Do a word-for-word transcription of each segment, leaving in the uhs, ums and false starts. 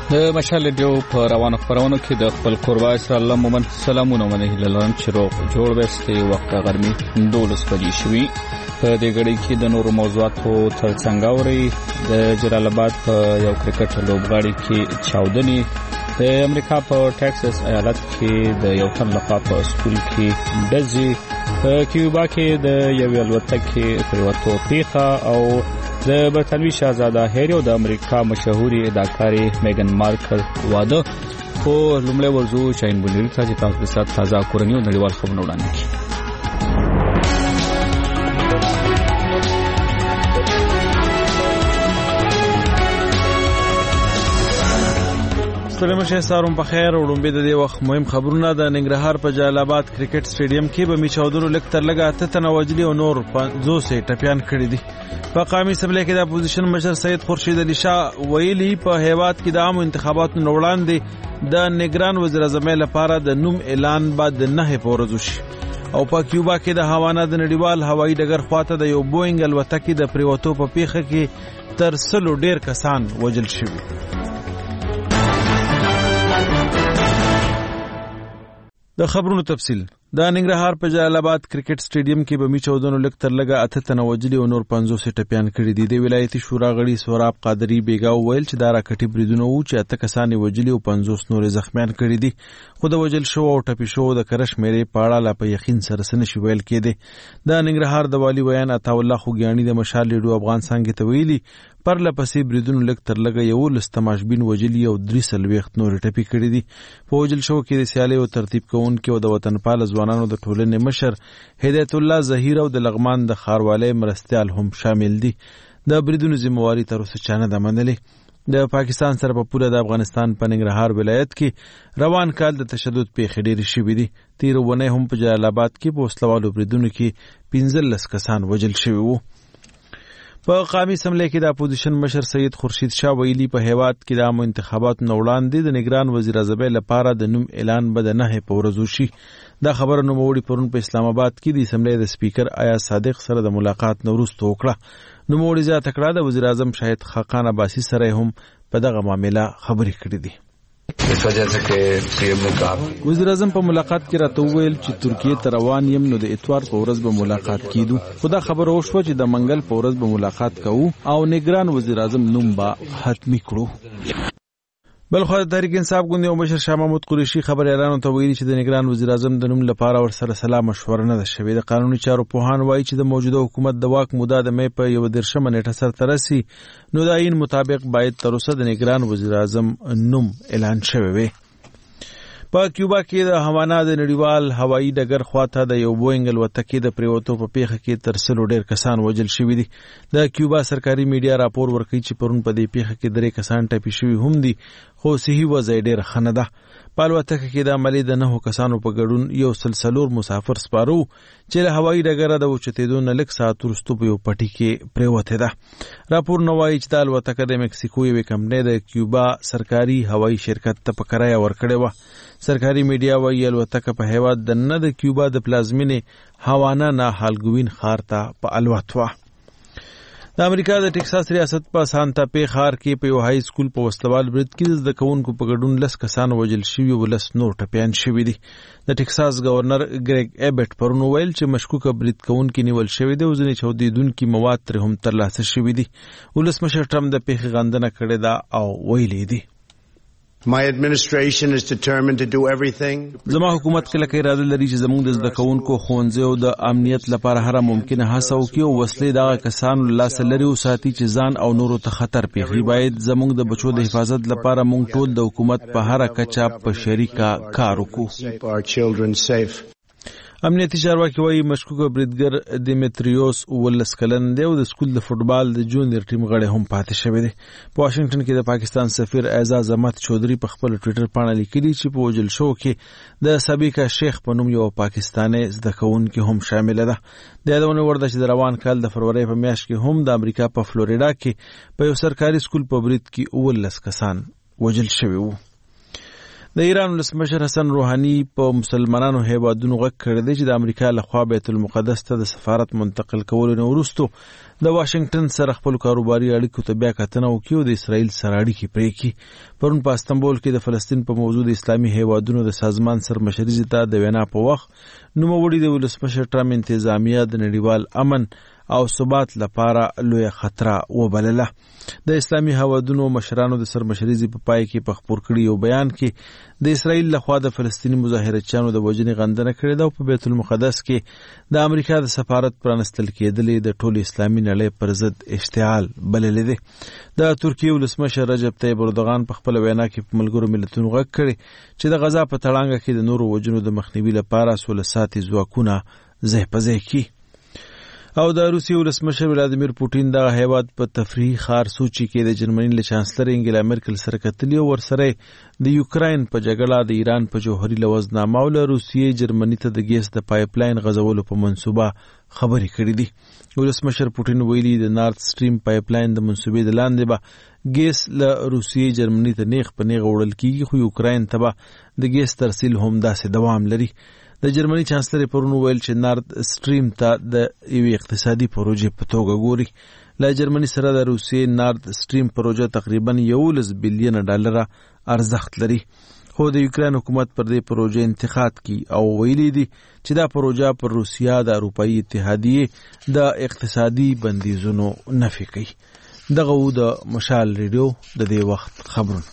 د مشال ډیو په روانو خبرونو کې د خپل قربا اسرائیل الله مومن سلامونه منه لرم چې روغ جوړ وسته وخت غرمي دولس بجې شوي. په دې غړي کې د نورو موضوعاتو ترڅنګ اوري د جلال آباد په یو کرکټ لوبغاړي کې چاودنې، د امریکا په ټکساس ایالت کې د یو تن لخوا په سکول کې ډزې، په کیوبا کې د یو الوتکې پریوتو پیښه، او د برتانوي شاهزاده هری او د امریکا مشهوري اداکارې میګن مارکل واده. خو لومړی ورځو شاین بونری ته چې تاسو د سات تازه کورنۍ او نړیوال خبرونه وړاندې کړي. سلام شه سارم په خیر وړاندې د دې وخت مهم خبرونه. د ننګرهار په جلال آباد کرکټ سټیډیم کې به می چودرو لک تر لګا ته تنوجلی او نور پنځوس ټپيان کړی دي. په قومي اسمبلی کې د اپوزیشن مشر سید خورشید علي شاه ویلي په هیواد کې د عام انتخاباتو وړاندې د نگران وزیر اعظم لپاره د نوم اعلان بعد نه پورزو شي. او په کیوبا کې د هوانا د نړیوال هوایي ډګر خواته د یو بوینګ الوتکې د پریوتو په پیښه کې تر سلو ډیر کسان وژل شوي. د خبرونو تفصیل. د ننګرهار په جلال آباد کرکټ سټیډیم کې به می چودنو لک تر لګا اته تنوجلی او نور پنځوس ټپيان کړي دي. د ولایتي شورا غړي سوراب قادری بیګاو ویل چې دا راکټي بریدونه وو چې اته کسان وژلي او پنځوس نور زخمیان کړي دي. خو د وژل شو او ټپي شو د کرش مېرې پاړه لا په یقین سره سن شي ویل کېده. د ننګرهار د والی ویان عطا الله خوګیانی د مشال لیډو افغان څنګه ته ویلي پر لپسې بریدونو لک تر لګا یو لستماشبین وجلی او درې سلويخت نور ټپي کړي دي. په وجل شو کې د سیالي او ترتیب کوونکو او د وطنپال ځوانانو د ټولنې مشر هدایت الله ظهیر او د لغمان د خاروالۍ مرستيال هم شامل دي. د بریدونو ذمہواری تر اوسه چانه د منلې. د پاکستان سره په پوره د افغانستان په ننګرهار ولایت کې روان کال د تشدد پیښې ډېرې شوې دي. تیر ونه هم په جلال آباد کې په وسلوالو بریدونو کې پنځلس کسان وژل شوي وو. په قومي اسمبلی کې د اپوزیشن مشر سید خورشید شاه ویلي په هیواد کې د عام انتخاباتو وړاندې د نگران وزیر اعظم لپاره د نوم اعلان به د نه پورزو شي. دا خبره نوموړي پرون په اسلام آباد کې د اسمبلی د سپیکر آیا صادق سره د ملاقات وروسته وکړه. نوموړي زیاته کړه د وزیر اعظم شاهد خاقان عباسی سره هم په دغه معاملې خبرې کړې دي. اس وجہ سے کہ سی ایم نے کہا وزیر اعظم په ملاقات کې راته وویل چې ترکیه ته روان یم نو د اتوار په ورځ به ملاقات کیدو. خدا خبر وشو چې د منګل په ورځ به ملاقات کوو او نگران وزیر اعظم نوم به حتمی کړو. بل خو د تحریک انصاف ګوند او مشر شاه محمود قریشي خبر اعلان ته ویلي چې د نگران وزیر اعظم د نوم لپاره ور سره سلا مشوره نه ده شوې. د قانوني چارو پوهان وایي چې د موجوده حکومت د واک موده د مې په یو درشمه نیټه سره ترسي نو د عین مطابق باید تر اوسه د نگران وزیر اعظم نوم اعلان شوی وي. په کیوبا کې د هوانا د نړیوال هوایي ډګر خواته د یو بوینګ الوتکې د پریوتو په پیښه کې تر سلو ډیر کسان وژل شوي دي. د کیوبا سرکاري میډیا راپور ورکوي چې پرون په دې پیښه کې درې کسان ټپي شوي هم دي، خو صحي وضع ډیر ښه نه ده. په الوتکه کې د عملي د نهو کسانو په ګډون یو سلسلور مسافر سپارو چې له هوایي ډګره د اوچتېدو نه لږ ساعت وروسته په یو پټي کې پریوتې ده. راپور نو وایي چې د الوتکه د مکسیکو یوې کمپنۍ د کیوبا سرکاري هوایي شرکت ته په کرایه ورکړې وه. سرکاري میډیا وایي الوتکه په هیواد د نه د کیوبا د پلازمینې هوانا نه هالګوین ښار ته په الوت وه. د امریکا د ټکساس ریاست په سانتا پی ښار کې په یو های سکول په وسلوال برید کې زده کوونکو په ګډون لس کسان وژل شوي او لس نور ټپیان شوي دي. د ټکساس گورنر ګریګ ایبټ پرون ویل چې مشکوکه برید کوونکي نیول شوي دي او ځینې چاودېدونکي مواد ترې هم ترلاسه شوي دي. ولسمشر ټرمپ د پیښې غندنه کړې ده او ویلي دي My administration is determined to do everything. زما حکومت کله کې اراده لري چې زموږ د زده کوونکو ښوونځي او د امنیت لپاره هر ممکنه هڅه وکړي او وسلې دغه کسانو له لاسه لري وساتي چې ځان او نورو ته خطر پیښي. باید زموږ د بچو د حفاظت لپاره موږ ټول د حکومت په هر کچه په شریکه کار وکړو. امنیتي چارواکي وایي مشکوکه بریدګر دیمتریوس ولس کلن دی او د سکول د فوټبال د جونیئر ټیم غړی هم پاتې شوی دی. په واشنگټن کې د پاکستان سفیر اعزاز احمد چودھری په خپل ټوئیټر باندې لیکلي چې په وژل شو کې د سابقه شیخ په نوم یو پاکستاني زده کوونکی هم شامل ده. د یادونه ورده چې د روان کال د فروری په میاشت کې هم د امریکا په فلوریدا کې په یو سرکاري سکول په برید کې ولس کسان وژل شوي وو. د ایران ولسمشر حسن روحاني په مسلمانانو هیوادونو غږ کړی دی چې د امریکا لخوا بیت المقدس ته د سفارت منتقل کولو نه وروسته د واشنگټن سره خپل کاروباري اړیکو ته بیا کتنه وکړي او د اسرائیل سره اړیکې پرې کړي. پرون په استانبول کې د فلسطین په موضوع د اسلامي هیوادونو د سازمان سرمشري ته د وینا په وخت نوموړي د ولسمشر ټرمپ انتظامیه د نړیوال امن او ثبات لپاره لوی خطر وبلله. د اسلامي هیوادونو مشرانو د سرمشري په پای کې په خبر کړي یو بیان کې د اسرائیل لخوا د فلسطیني مظاهرچیانو د وژنې غندنه کړې ده او په بیت المقدس کې د امریکا د سفارت پرانستل کېدلې د ټول اسلامي نړۍ پر ضد اشتعال بللې ده. د ترکیې ولسمشر رجب طیب اردوغان په خپل وینا کې په ملګرو ملتونو غږ کړی چې د غزا په تړانګه کې د نورو وژنو د مخنیوي لپاره سوله ساتي ځواکونه ځای په ځای کړي. او د روسیې ولسمشر ولادیمیر پوټین د هیواد په تفریحي ښار سوچي کې د جرمني له چانسلر انګلا مرکل سره کتلي او ورسره د یوکراین په جګړه د ایران په جوهري لوزنامه او له روسیې جرمني ته د ګیس د پایپ لاین غځولو په منصوبه خبرې کړې دي. ولسمشر پوټین ویلي د نارت سټریم پایپ لاین د منصوبې د لاندې به ګیس له روسیې جرمني ته نیغ په نیغ وړل کیږي خو یوکراین ته به د ګیس ترسیل هم داسې دوام لري. د جرمني چانسلر پرون ویل چې نارت سټریم ته د یوې اقتصادي پروژې په توګه ګوري. له جرمني سره د روسیې نارت سټریم پروژه تقریبا یولس بلیون ډالر ارزښت لري خو د یوکراین حکومت پر دې پروژې انتقاد کوي او ویلي دي چې دا پروژه پر روسیا د اروپایي اتحادیې د اقتصادي بندیزونو نفي کوي. دغه و د مشال ریډیو د دې وخت خبرونه.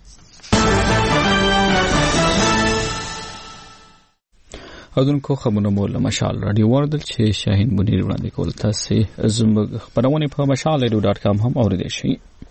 اودونکو خبرونه مو له مشال رادیو وردل چې شاهین بنیر وړاندې کول تاسو زموږ خبرونه په مشال رادیو ډاټ کام هم اوریدئ شئ.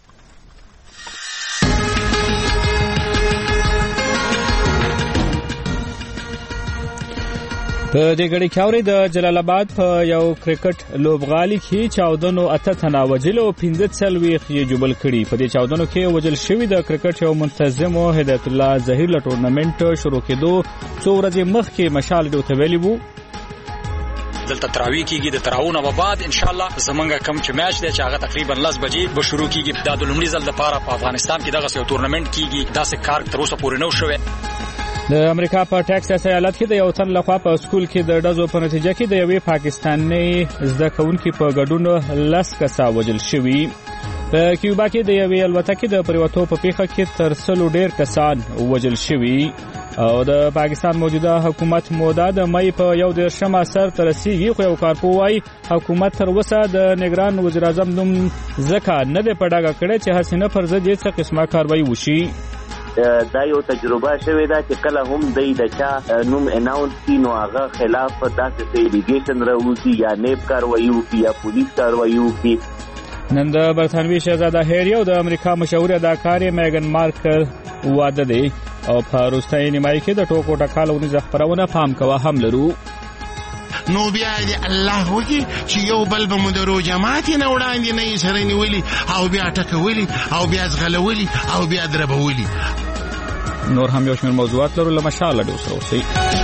په دې غړي کې اوري د جلال آباد په یو کرکټ لوبغالي کې چاودنو اته تنه وجل او پنځه څلويخ یې جوبل کړي. په دې چاودنو کې وجل شوی د کرکټ یو منتظم هدایت الله ظهیر له ټورنمنت شروع کېدو څو ورځې مخکې مشال ډو ته ویلی وو دلته تراوی کیږي د تراونه و بعد ان شاء الله زمونږ کم چې میچ دی چې هغه تقریبا لس بجې به شروع کیږي. دا د لومړي ځل لپاره په افغانستان کې دغه یو ټورنمنت کیږي. دا څه کار تر اوسه پورې نه شوی. د امریکا په ټکساس ایالت کې د یو تن لخوا په سکول کې د ډزو په نتیجه کې د یوې پاکستاني زده کوونکي په ګډون لس کسه وژل شوي. په کیوبا کې د یوې الوتکې د پریوتو په پیښه کې تر سلو ډیر کسان وژل شوي او د پاکستان موجوده حکومت موده د مې په یو دیرشم سر ته رسیږي خو یو کارپوه وايي حکومت تر اوسه د نگران وزیر اعظم نوم ځکه نه دی په ډاګه کړی چې حسینه پر ضد یې څه قسمه کاروایی وشي. دا یو تجربه شوې ده چې کله هم د د چا نوم اناونس کی نو هغه خلاف داسې سیلیګیشن راوځي یا نیب کاروایی وکړي یا پولیس کاروایی وکړي. نن د برطانوي شهزاده هری او د امریکا مشهور اداکار میګن مارکل واده دی او په روستایي نیمایي کې د ټوکو ټکالو نه خبرونه فهم کوه هم لرو. نو بیا دې الله وکي چې یو بل به مدرو جماعت نه وړاندې نه سره نیولي او بیا ټکولي او بیا ځغلولي او بیا دربولي. نور هم یو شمېر موضوعات لرو له مشال ډو سره اوسئ.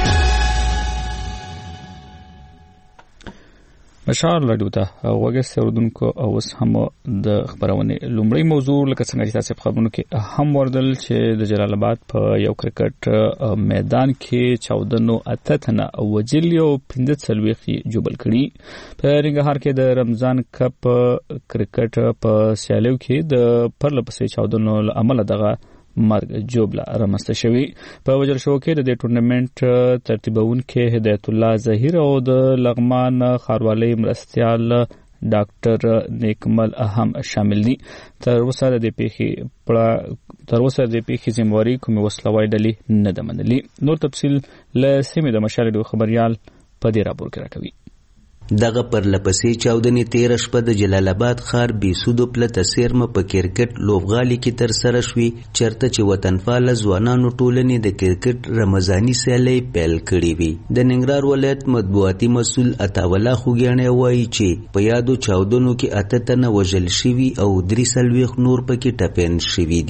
مشال ډو ته وګورئ اوردونکو او اوس هم د خبرونه لومړی موضوع لکه څنګه چې تاسو په خبرونو کې هم وردل چې د جلال آباد په یو کرکټ میدان کې چاودنو اته تنه وجل او پنځه څلويخ جوبل کړي. په رنګهار کې د رمضان کپ کرکټ په سیالیو کې د پرلپسې چاودنو عمل دغه مرګ جوبله رامسته شوی. په وجل شو کې د ټورنمنت ترتیبونکو هدایت الله ظهیر او د لغمان خاروالۍ مرستيال ډاکټر نیکمل اهم شامل دي. تر اوسه د دې پیښې تر اوسه د پیښې ذمہواری کومه وسلوي ډلې نه ده منلي. نور تفصیل له سیمې د مشال خبريال په دې راپور کې راکوي. دغه پر لپسې چاودنې تیر شپه د جلال آباد ښار بیسودو پلته سیرمه په کرکټ لوبغالي کې تر سره شوې چرته چې وطنپال ځوانانو ټولنې د کرکټ رمضاني سیالي پیل کړې وي. د ننګرهار ولایت مطبوعاتي مسؤل عطاوالله خوګیاڼی وایي چې په یادو چاودنو کې اته تنه وژل شوي او درې څلوېښت نور پکې ټپیان شوي دي.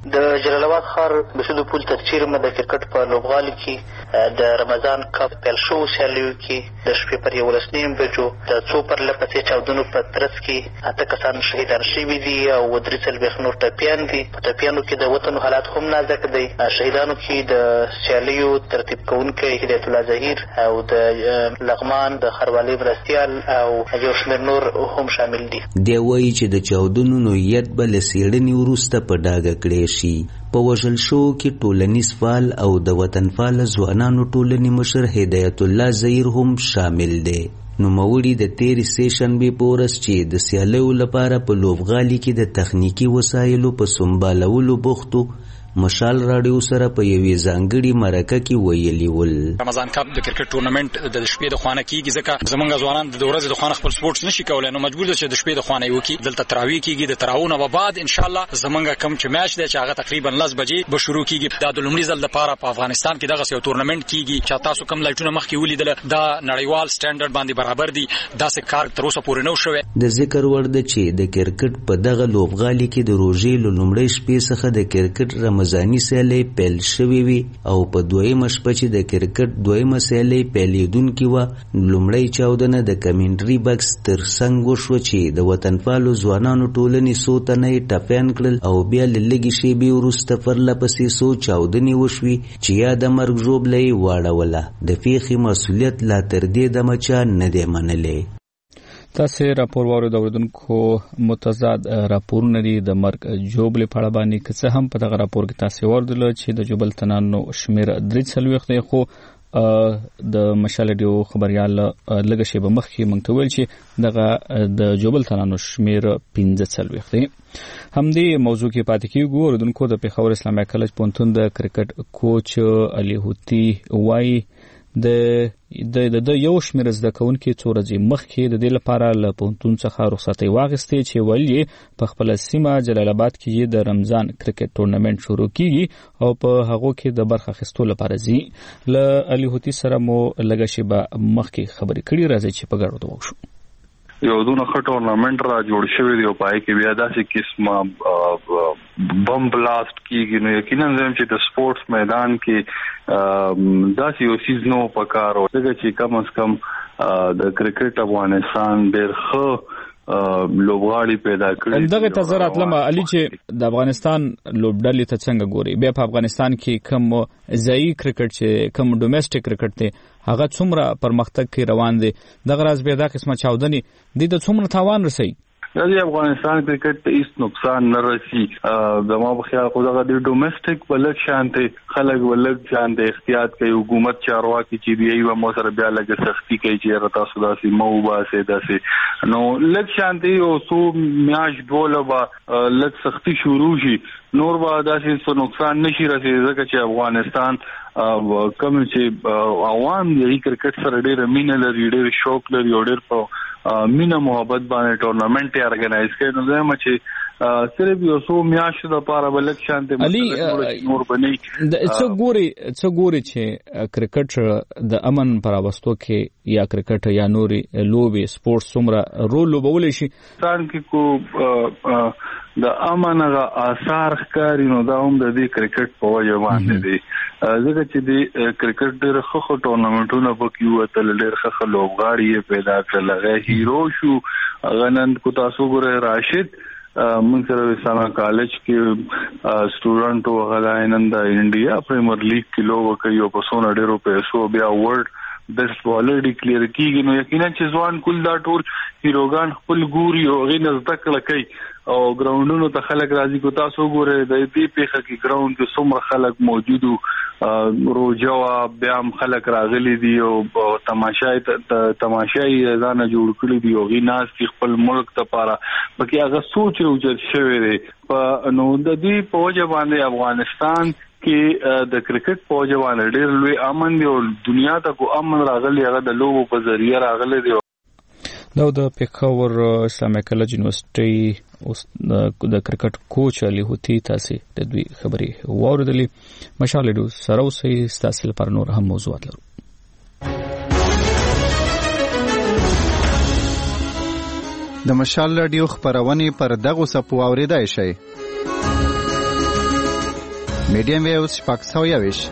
د جلال آباد ښار بسودو پول تر چیرمه د کرکټ په لوبغالي کې د رمضان کپ پیل شوو سیالیو کې د شپې پر یولس نیم بجو د څو پرله پسې چاودنو په ترڅ کې اته کسان شهیدان شوي دي او درې څلوېښت نور ټپیان دي. په ټپیانو کې د وطن حالات هم نازک دی. شهیدانو کې د سیالیو ترتیب کوونکی هدایت الله ظهیر او د لغمان د ښاروالۍ مرستیال او یو شمېر نور هم شامل دي. دی وایي چې د چاودنو نوعیت به له څېړنې وروسته په ډاګه کړی شي. په وژل شوو کې ټولنیز فعال او د وطنپال ځوانانو ټولنې مشر هدایت الله ظهیر هم شامل دی. نوموړي د تېرې سې شنبې په ورځ چې د سیالیو لپاره په لوبغالي کې د تخنیکي وسایلو په سنبالولو بوختو مشال راډیو سره په یوې ځانګړي مرکه کې ویلي ول. رمضان کپ د کرکټ ټورنمنت د شپې د خوانه کیږي ځکه زمونږ ځوانان د ورځې د خوانه خپل سپورټس نشي کولای، نو مجبور دي چې د شپې د خوانه یو کی دلته تراویح کیږي. د تراویح نه بعد ان شاء الله زمونږ کم چې میچ دی چې هغه تقریبا لس بجې به شروع کیږي. دا د لومړي ځل لپاره په افغانستان کې دغه یو ټورنمنت کیږي چې تاسو کم لایټونه مخکې ولیدل دا نړیوال سټانډرډ باندې برابر دي. دا څه کار تر اوسه پورې نه شوی. د ذکر وړ ده چې د کرکټ په دغه لوبغالي کې د روژې له لومړۍ شپې څخه د کرکټ رمضاني سیالۍ پیل شوی وي او په دویمه شپه چې د کرکټ دویمه سیالۍ پیلېدونکې وه، لومړۍ چاودنه د کمنټري بکس تر څنګ وشوه چې د وطنپالو ځوانانو ټولنې څو تنه یې ټپیان کړل او بیا له لږې شېبې وروسته پرله پسې څو چاودنې وشوې چې یا د مرګ ژوبله یې واړوله. د پیښې مسؤلیت لا تر دې دمه چا نه دی منلی. تاسو راپور واورئ. اوریدونکو متضاد راپورونه دي د مرګ جوبلې په اړه باندې، که څه هم په دغه راپور کې تاسو واوریدل چې د جوبل تنانو شمیر درې څلوېښت دی، خو د مشال ډیو خبريال لږه شیبه مخکې مونږ ته ویل چې دغه د جوبل تنانو شمیر پنځه څلوېښت دی. همدې موضوع کې پاتې کیږو. اوریدونکو د پېښور اسلامي کالج پوهنتون د کرکټ کوچ علي هوتي وایي د د یو شمېر زده کوونکي څو ورځې مخکې د دې لپاره له پوهنتون څخه رخصتۍ واخیستې چې ویل په خپله سیمه جلال آباد کې د رمضان کرکټ ټورنمنټ شروع کیږي او په هغو کې د برخه اخیستو لپاره ځي. له علي هوتي سره مو لږه شیبه مخکې خبرې کړي. راځي چې په ګډه وکړو. یو دونه ښه ټورنمنټ را جوړ شوی دی او پای کې بیا داسې قسمه بم بلاست کیږي، نو یقینا زم چې د سپورټس میدان کې داسې یو سیز نو پکار او څنګه چې کم از کم د کرکټ افغانستان ډېر ښه لوبغاړي پیدا کړي. دغه تزر اتلم علي چې د افغانستان لوبډلې ته څنګه ګوري؟ بیا په افغانستان کې کوم ځایي کرکټ چې کوم ډومېسټک کرکټ دی هغه څومره پرمختګ کوي روان دی؟ دغه راز بیا دا قسمه چاودنې دي د څومره تاوان رسي؟ د افغانستان کرکټ ته هیڅ نقصان نه رسي. زما په خیال خو دغه د ډومېسټک بلک شانته خلک ولک شانته احتیاط کوي. حکومت چارواکي چې دی یو مو سره بیا لګ سختی کوي چې رتا سودا سي مو باسه داسې نو لک شانته او سو میاش دوله با لک سختی شروع شي نور با داسې څه نقصان نشي رسېدلی ځکه چې افغانستان کوم چې عوام یې کرکټ سره ډېر مینه لري، ډېر شوق لري او ډېر په مینه محبت باندې ټورنمنت یې ارګنایز کوي. نو زما چې صرف یو څو میاشتو د پاره بلک شانته علي نور بنې د څو ګوري څو ګوري چې کرکټ د امن پر واستو کې یا کرکټ یا نوري لوبي سپورټس څومره رول لوبولې شي ځان کې کو د امن غا آثار ښکاری. نو دا هم د دې کرکټ په وجه باندې دی ځکه چې د کرکټ ډېر ښه ټورنمنټونه پکې وته، ډېر ښه لوبغاړي پیدا کړل. هغه هیرو شو غنند کو تاسو ګوره راشد من سره اسلامي کالج کې سټوډنټ او غلاینن د انډیا پریمیر لیګ کې لوب کوي او په سونه ډېرو پیسو بیا ورلد بیسټ بالر ډیکلیئر کیږي. نو یقینا چې ځوان کول دا ټول هیروګان خپل ګوري او غي نزد کړه کوي او ګراوندونو ته خلک راځي. کو تاسو ګوره د دې پیښه کې ګراوند کې څومره خلک موجودو، روجوا بیا هم خلک راغلي دي او تماشای تماشای ځان جوړ کړی دی او غي ناس خپل ملک ته پاره پکې هغه سوچ اوجت شوی دی. په نو د دې په وجه باندې افغانستان کې د کرکټ په وجه باندې ډېر لوی امن دی او دنیا ته کو امن راغلی هغه د لوبو په ذریعہ راغلی دی. دا د پېښور اسلامي کالج یونیورسيټي د کرکټ کوچ علي هوتي تاسو د دوی خبرې واوریدلې. مشال ډیو سره اوسې تاسو لپاره نور هم موضوعات لرو. د مشال رادیو خبرونه پر دغه سپو اوریدای شي. میډیم ویوز شپږ سوه یوویشت،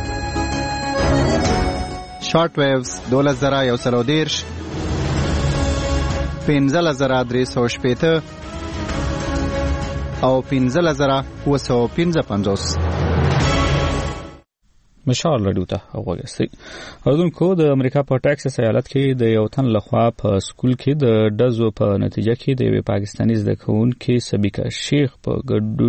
شارټ ویوز دولس زره یو سل او دېرش، پنځلس زره درې سوه شپېته او پنځلس زره اووه سوه پنځه پنځوس. مشال رادیو ته وګورئ. اوردونکو د امریکا په ټکساس ایالت کې د یو تن لخوا په سکول کې د ډزو په نتیجه کې د یوې پاکستاني زده کوونکې سبیکا شیخ په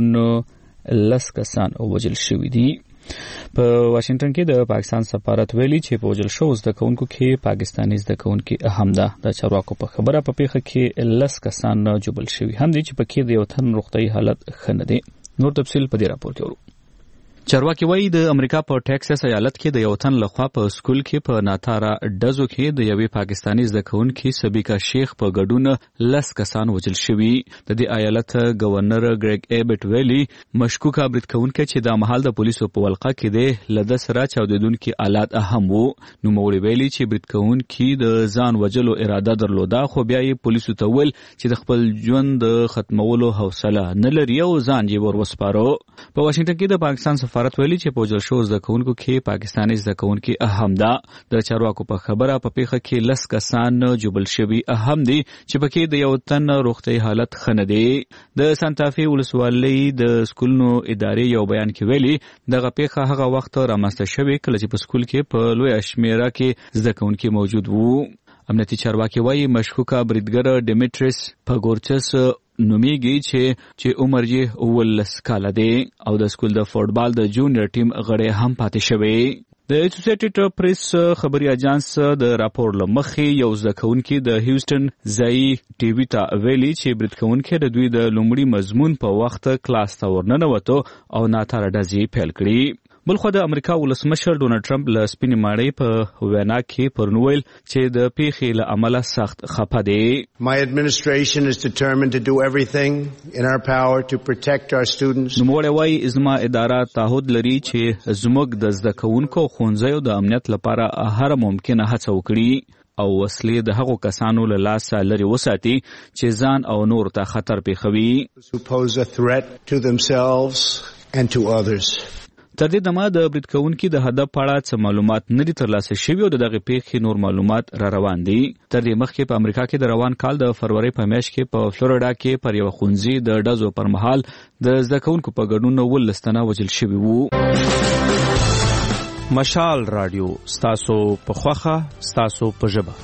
ګډون لس کسان وژل شوي دي. په واشنگټن کې د پاکستان سفارت ویلي چې په وژل شوو زده کوونکو کې پاکستاني زده کوونکې هم ده. د چارواکو په خبره په پیښه کې لس کسان جوبل شوي هم دي چې پکې د یو تن روغتیايي حالت ښه نه دی. نور تفصیل په دې راپور کې ورو. چارواکي وایي د امریکا په ټکساس ایالت کې د یو تن لخوا په سکول کې په ناتاره ډزو کې د یوې پاکستاني زده کوونکې سبیکا شیخ په ګډون لس کسان وژل شوي. د دې ایالت گورنر ګریګ ایبټ ویلي مشکوکه برید کوونکی چې دا مهال د پولیسو په ولقه کې دی له ده سره چاودېدونکي آلات هم وو. نوموړي ویلي چې برید کوونکي د ځان وژلو اراده درلوده خو بیا یې پولیسو ته وویل چې د خپل ژوند د ختمولو حوصله نه لري او ځان یې ور وسپاره. په واشنګټن کې د پاکستان سفارت ویلي چې په وژل شوو زده کوونکو کې پاکستاني زده کوونکي هم ده. د چارواکو په خبره په پیښه کې لس کسان جوبل شوي هم دي چې پکې د یو تن روغتیايي حالت ښه نه دی. د سانتافي ولسوالۍ د سکولونو ادارې یو بیان کې ویلي دغه پیښه هغه وخت رامنځته شوې کله چې په سکول کې په لویه شمېره کې زده کوونکي موجود وو. امنیتي چارواکي وایي مشکوکه بریدګر ډیمیټریس پګورچس نومیږي چې چې عمر یې اوولس کاله دی او د سکول د فوټبال د جونیئر ټیم غړی هم پاتې شوی. د اسوسییټډ پریس خبري اجانس د راپور له مخې یو زده کوونکی د هیوستن ځایي ټي وي ته ویلي چې برید کوونکی د دوی د لومړي مضمون په وخت کلاس ته ورننوتو او ناتاره ډزې پیل کړي. بلخو د امریکا ولسمشر ډونالډ ټرمپ له سپینې ماڼۍ په وینا کې پرون ویل چې د پیښې له امله سخت خفه دی. My administration is determined to do everything in our power to protect our students. نوموړی وایي زما اداره تعهد لري چې زموږ د زده کوونکو او ښوونځیو د امنیت لپاره هره ممکنه هڅه وکړي او وسلې د هغو کسانو له لاسه لرې وساتي چې ځان او نور ته خطر پېښوي. Who pose a threat to themselves and to others. تر دې دمه د برید کوونکي د هدف په اړه څه معلومات نه دي ترلاسه شوي او د دغې پیښې نور معلومات را روان دي. تر دې مخکې په امریکا کې د روان کال د فروری په میاشت کې په فلوریډا کې پر یوه ښوونځي د ډزو پر مهال د زده کوونکو په ګډون اوولس تنه وژل شوي وو. مشال رادیو ستاسو په خوښه ستاسو په ژبه.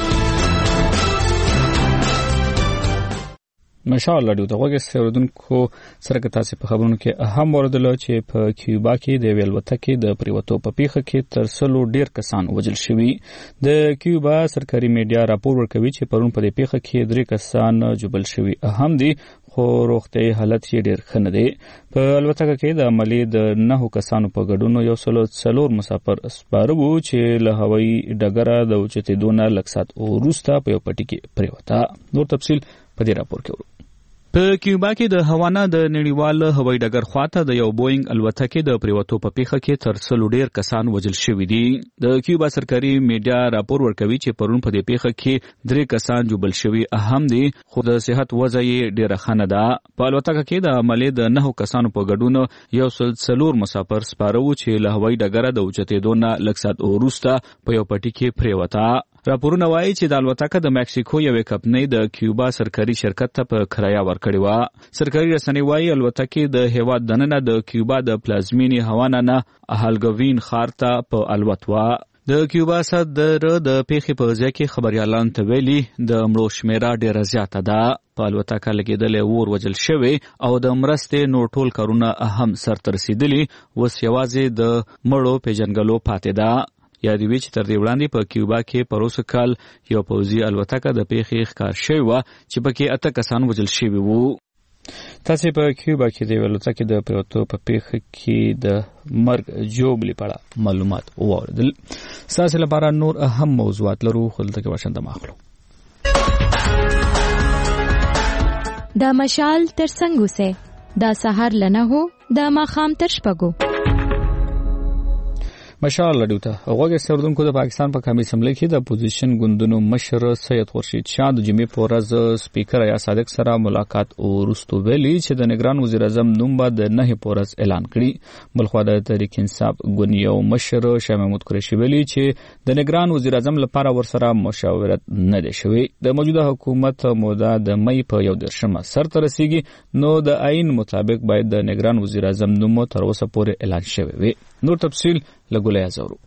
مشال رادیو ته وګورئ. اوردونکو سره که تاسو په خبرونو کې هم اوریدلو چې په کیوبا کې د یوې الوتکې د پریوتو په پیښه کې تر سلو ډیر کسان وژل شوي. د کیوبا سرکاري میډیا راپور ورکوي چې پرون په دې پیښه کې درې کسان جوبل شوي هم دي خو روغتیايي حالت یې ډیر ښه نه دی. په الوتکه کې د عملې د نهو کسانو په ګډون یو سل څلور مسافر سپاره وو چې له هوایي ډګره د اوچتېدو نه لږ ساعت وروسته په یو پټي کې پریوته. نور تفصیل په دې راپور کې ورو. په کیوبا کې د هوانا د نړیوال هوایي ډګر خواته د یو بوینګ الوتکې د پریوتو په پیښه کې تر سلو ډیر کسان وژل شوي دي. د کیوبا سرکاري میډیا راپور ورکوي چې پرون په دې پیښه کې درې کسان جوبل شوي هم دي خو د صحت وضع یې ډیره ښه نه ده. په الوتکه کې د عملې د نهو کسانو په ګډون یو سل څلور مسافر سپاره وو چې له هوایي ډګره د اوچتېدو نه لږ ساعت وروسته په یو پټي کې پریوته. راپورونه وایي چې د الوتکه د مکسیکو یوې کمپنۍ د کیوبا سرکاري شرکت ته په کرایه ورکړې وه. سرکاري رسنۍ وایي الوتکې د هیواد دننه د کیوبا د پلازمینې هوانا نه هالګوین ښار ته په الوت وه. د کیوبا صدر د پیښې په ځای کې خبریالانو ته ویلي د مړو شمېره ډېره زیاته ده. په الوتکه لګېدلی اور وژل شوی او د مرستې نور ټول کارونه هم سرته رسېدلي. اوس یوازې د مړو پیژنګلو پاتې ده. یادې وي چې تر دې وړاندې په کیوبا کې په روسه کال یو پوځي الوتکه د پیښې ښکار شوې وه چې پکې اته کسان وژل شوي وو. تاسې په کیوبا کې د یوې الوتکې د پریوتو په پیښه کې د مرګ جوبلې په اړه معلومات واورېدل. ستاسې لپاره نور اهم موضوعات لرو خو دلته کې به شنده اخلو. دا مشال تر څنګ اوسئ. دا سهار له نهو د ماښام تر شپږو. مشال لډیوته هغه سردونکو د پاکستان په قومي اسمبلی کې د اپوزیشن ګوندونو مشر سید خورشید شاه د جمعې په ورځ سپیکر یا صادق سره ملاقات ورستو ویلي چې د نگران وزیر اعظم نوم به د نه په ورځ اعلان کړي. بلخو د تحریک انصاف ګوند یو مشر شاه محمود قریشي ویلي چې د نگران وزیر اعظم لپاره ورسره مشاورت نه دی شوی. د موجوده حکومت موده د مې په یو درشمه سر ته رسیږي نو د آئین مطابق باید د نگران وزیر اعظم نوم تر اوسه پورې اعلان شوی وي. نور تفصیل لګولای زورو.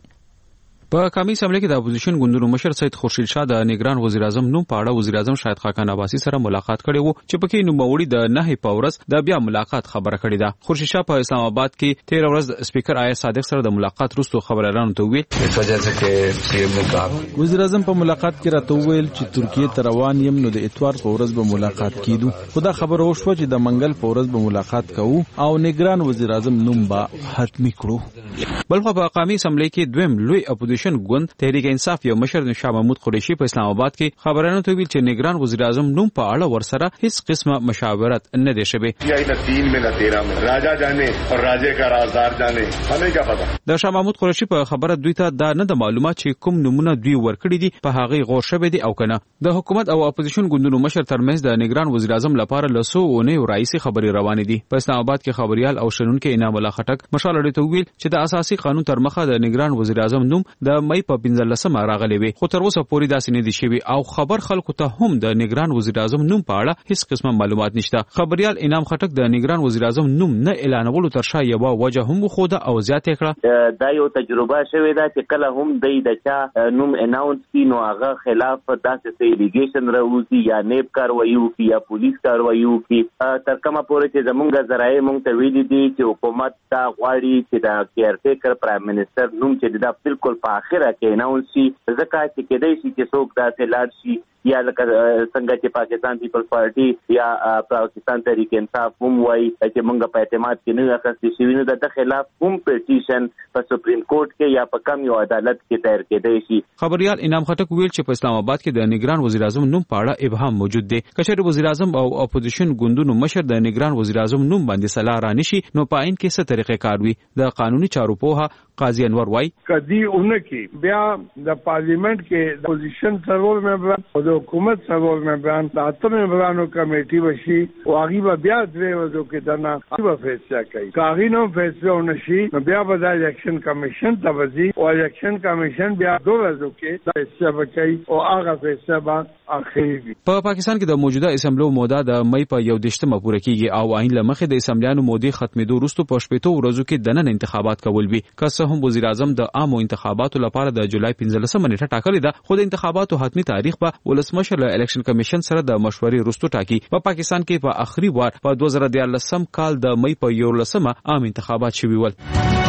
په قومي اسمبلی کې د اپوزیشن ګوندونو مشر سید خورشید شاه د نگران وزیر اعظم نوم په اړه وزیر اعظم شاهد خاقان عباسي سره ملاقات کړی وو چې پکې نوموړي د نه په ورځ د بیا ملاقات خبره کړې ده. خورشید شاه په اسلام آباد کې تیر ورځ سپیکر آیا صادق سره د ملاقات وروسته خبريالانو ته ویل اس وجہ سے کہ سی ایم نے کہا وزیر اعظم په ملاقات کې راته ویل چې ترکیه ته روان یم نو د اتوار په ورځ به ملاقات کیدو. خدا خبر او شو چې د منګل په ورځ به ملاقات کوو او نگران وزیر اعظم نوم به حتمی کړو. بلخو په قومي اسمبلی کې دویم لوی اپوزیشن ګوند تحریک انصاف یو مشر شاه محمود قریشي په اسلام آباد کې خبرانو ته ویل چې نگران وزیر اعظم نوم په اړه ورسره هیڅ قسمه مشاورت نه دی شوی. یا نه تین میں نه تیرہ میں راجا جانے اور راجے کا رازدار جانے هغه کا پتا. د شاه محمود قریشي په خبره دوی ته دا نه د معلومات چې کوم نمونه دوی ورکړي دي په هغه غور شوی دي او کنه. د حکومت او اپوزیشن ګوندونو مشر ترمنځ د نگران وزیر اعظم لپاره لسو اونۍ رئیسي خبري روانې دي. په اسلام آباد کې خبريال او شنونکو انعام الله خټک مشال ته ویل چې د اساسي قانون تر مخه د نگران وزیر اعظم نوم د مې په پنځلسمه راغلی وي خو تر اوسه پورې داسې نه دي شوی او خبر خلکو ته هم د نگران وزیر اعظم نوم په اړه هیڅ قسمه معلومات نشته. خبريال انعام خټک د نگران وزیر اعظم نوم نه اعلانولو تر شا یو وجه هم خوده او زیاته کړه. دا یو تجربه شوې ده چې کله هم د د چا نوم اناونس کی نو هغه خلاف داسې سیلیګیشن راوځي یا نیب کاروایي کی یا پولیس کاروایي کی تر کومه پورې چې زمونږ ذرایع مونږ ته ویلي دي چې حکومت دا غواړي چې دا کیرټیکر پرایم منسٹر نوم چې دا بالکل په اخره کې اناونس شي ځکه چې کېدای شي چې څوک داسې لاړ شي یا لکه څنګه چې پاکستان پیپل پارټي یا پاکستان تحریک انصاف هم وایي چې موږ په اعتماد کې نه اخستې شوي نو د خلاف هم پټیشن په سپریم کورټ کې یا په کم یو عدالت کې دایر کېدای شي. خبريال انعام خټک ویل چې په اسلام آباد کې د نگران وزیر اعظم نوم په اړه ابهام موجود دی. کچېر وزیر اعظم او اپوزیشن ګوندونو مشر د نگران وزیر اعظم نوم باندې صلاح را نشي نو په عین کې څه طریقې کار وي. د قانوني چارو پوها قاضي انور وای کدی اونکی بیا د پارلیمنت کې د اپوزیشن سرور ممبران او د حکومت سرور ممبران د اتم ممبرانو کمیټي وشي او هغه بیا درې ورځې کې دنا هغه فیصله کوي. کاغی نو فیصله ونشي نو بیا به د الیکشن کمیشن ته وځي او الیکشن کمیشن بیا دوه ورځې کې فیصله کوي او هغه فیصله به اخیری. په پاکستان کې د موجوده اسمبلی موده د مې په یو دشتمه پوره کیږي او عین لمخه د اسمبلیانو مودې ختمېدو وروسته په شپږو ورځو کې د نن انتخابات کول وي. که هم وزیر اعظم د عامو انتخاباتو لپاره د جولای پنځلسمه نیټه ټاکلې ده خو د انتخاباتو حتمی تاریخ به ولسمشر له الیکشن کمیشن سره د مشورې وروسته ټاکي. په پاکستان کې په آخري وار په دوه زره دیارلسم کال د مې په یولسمه عام انتخابات شوي ول.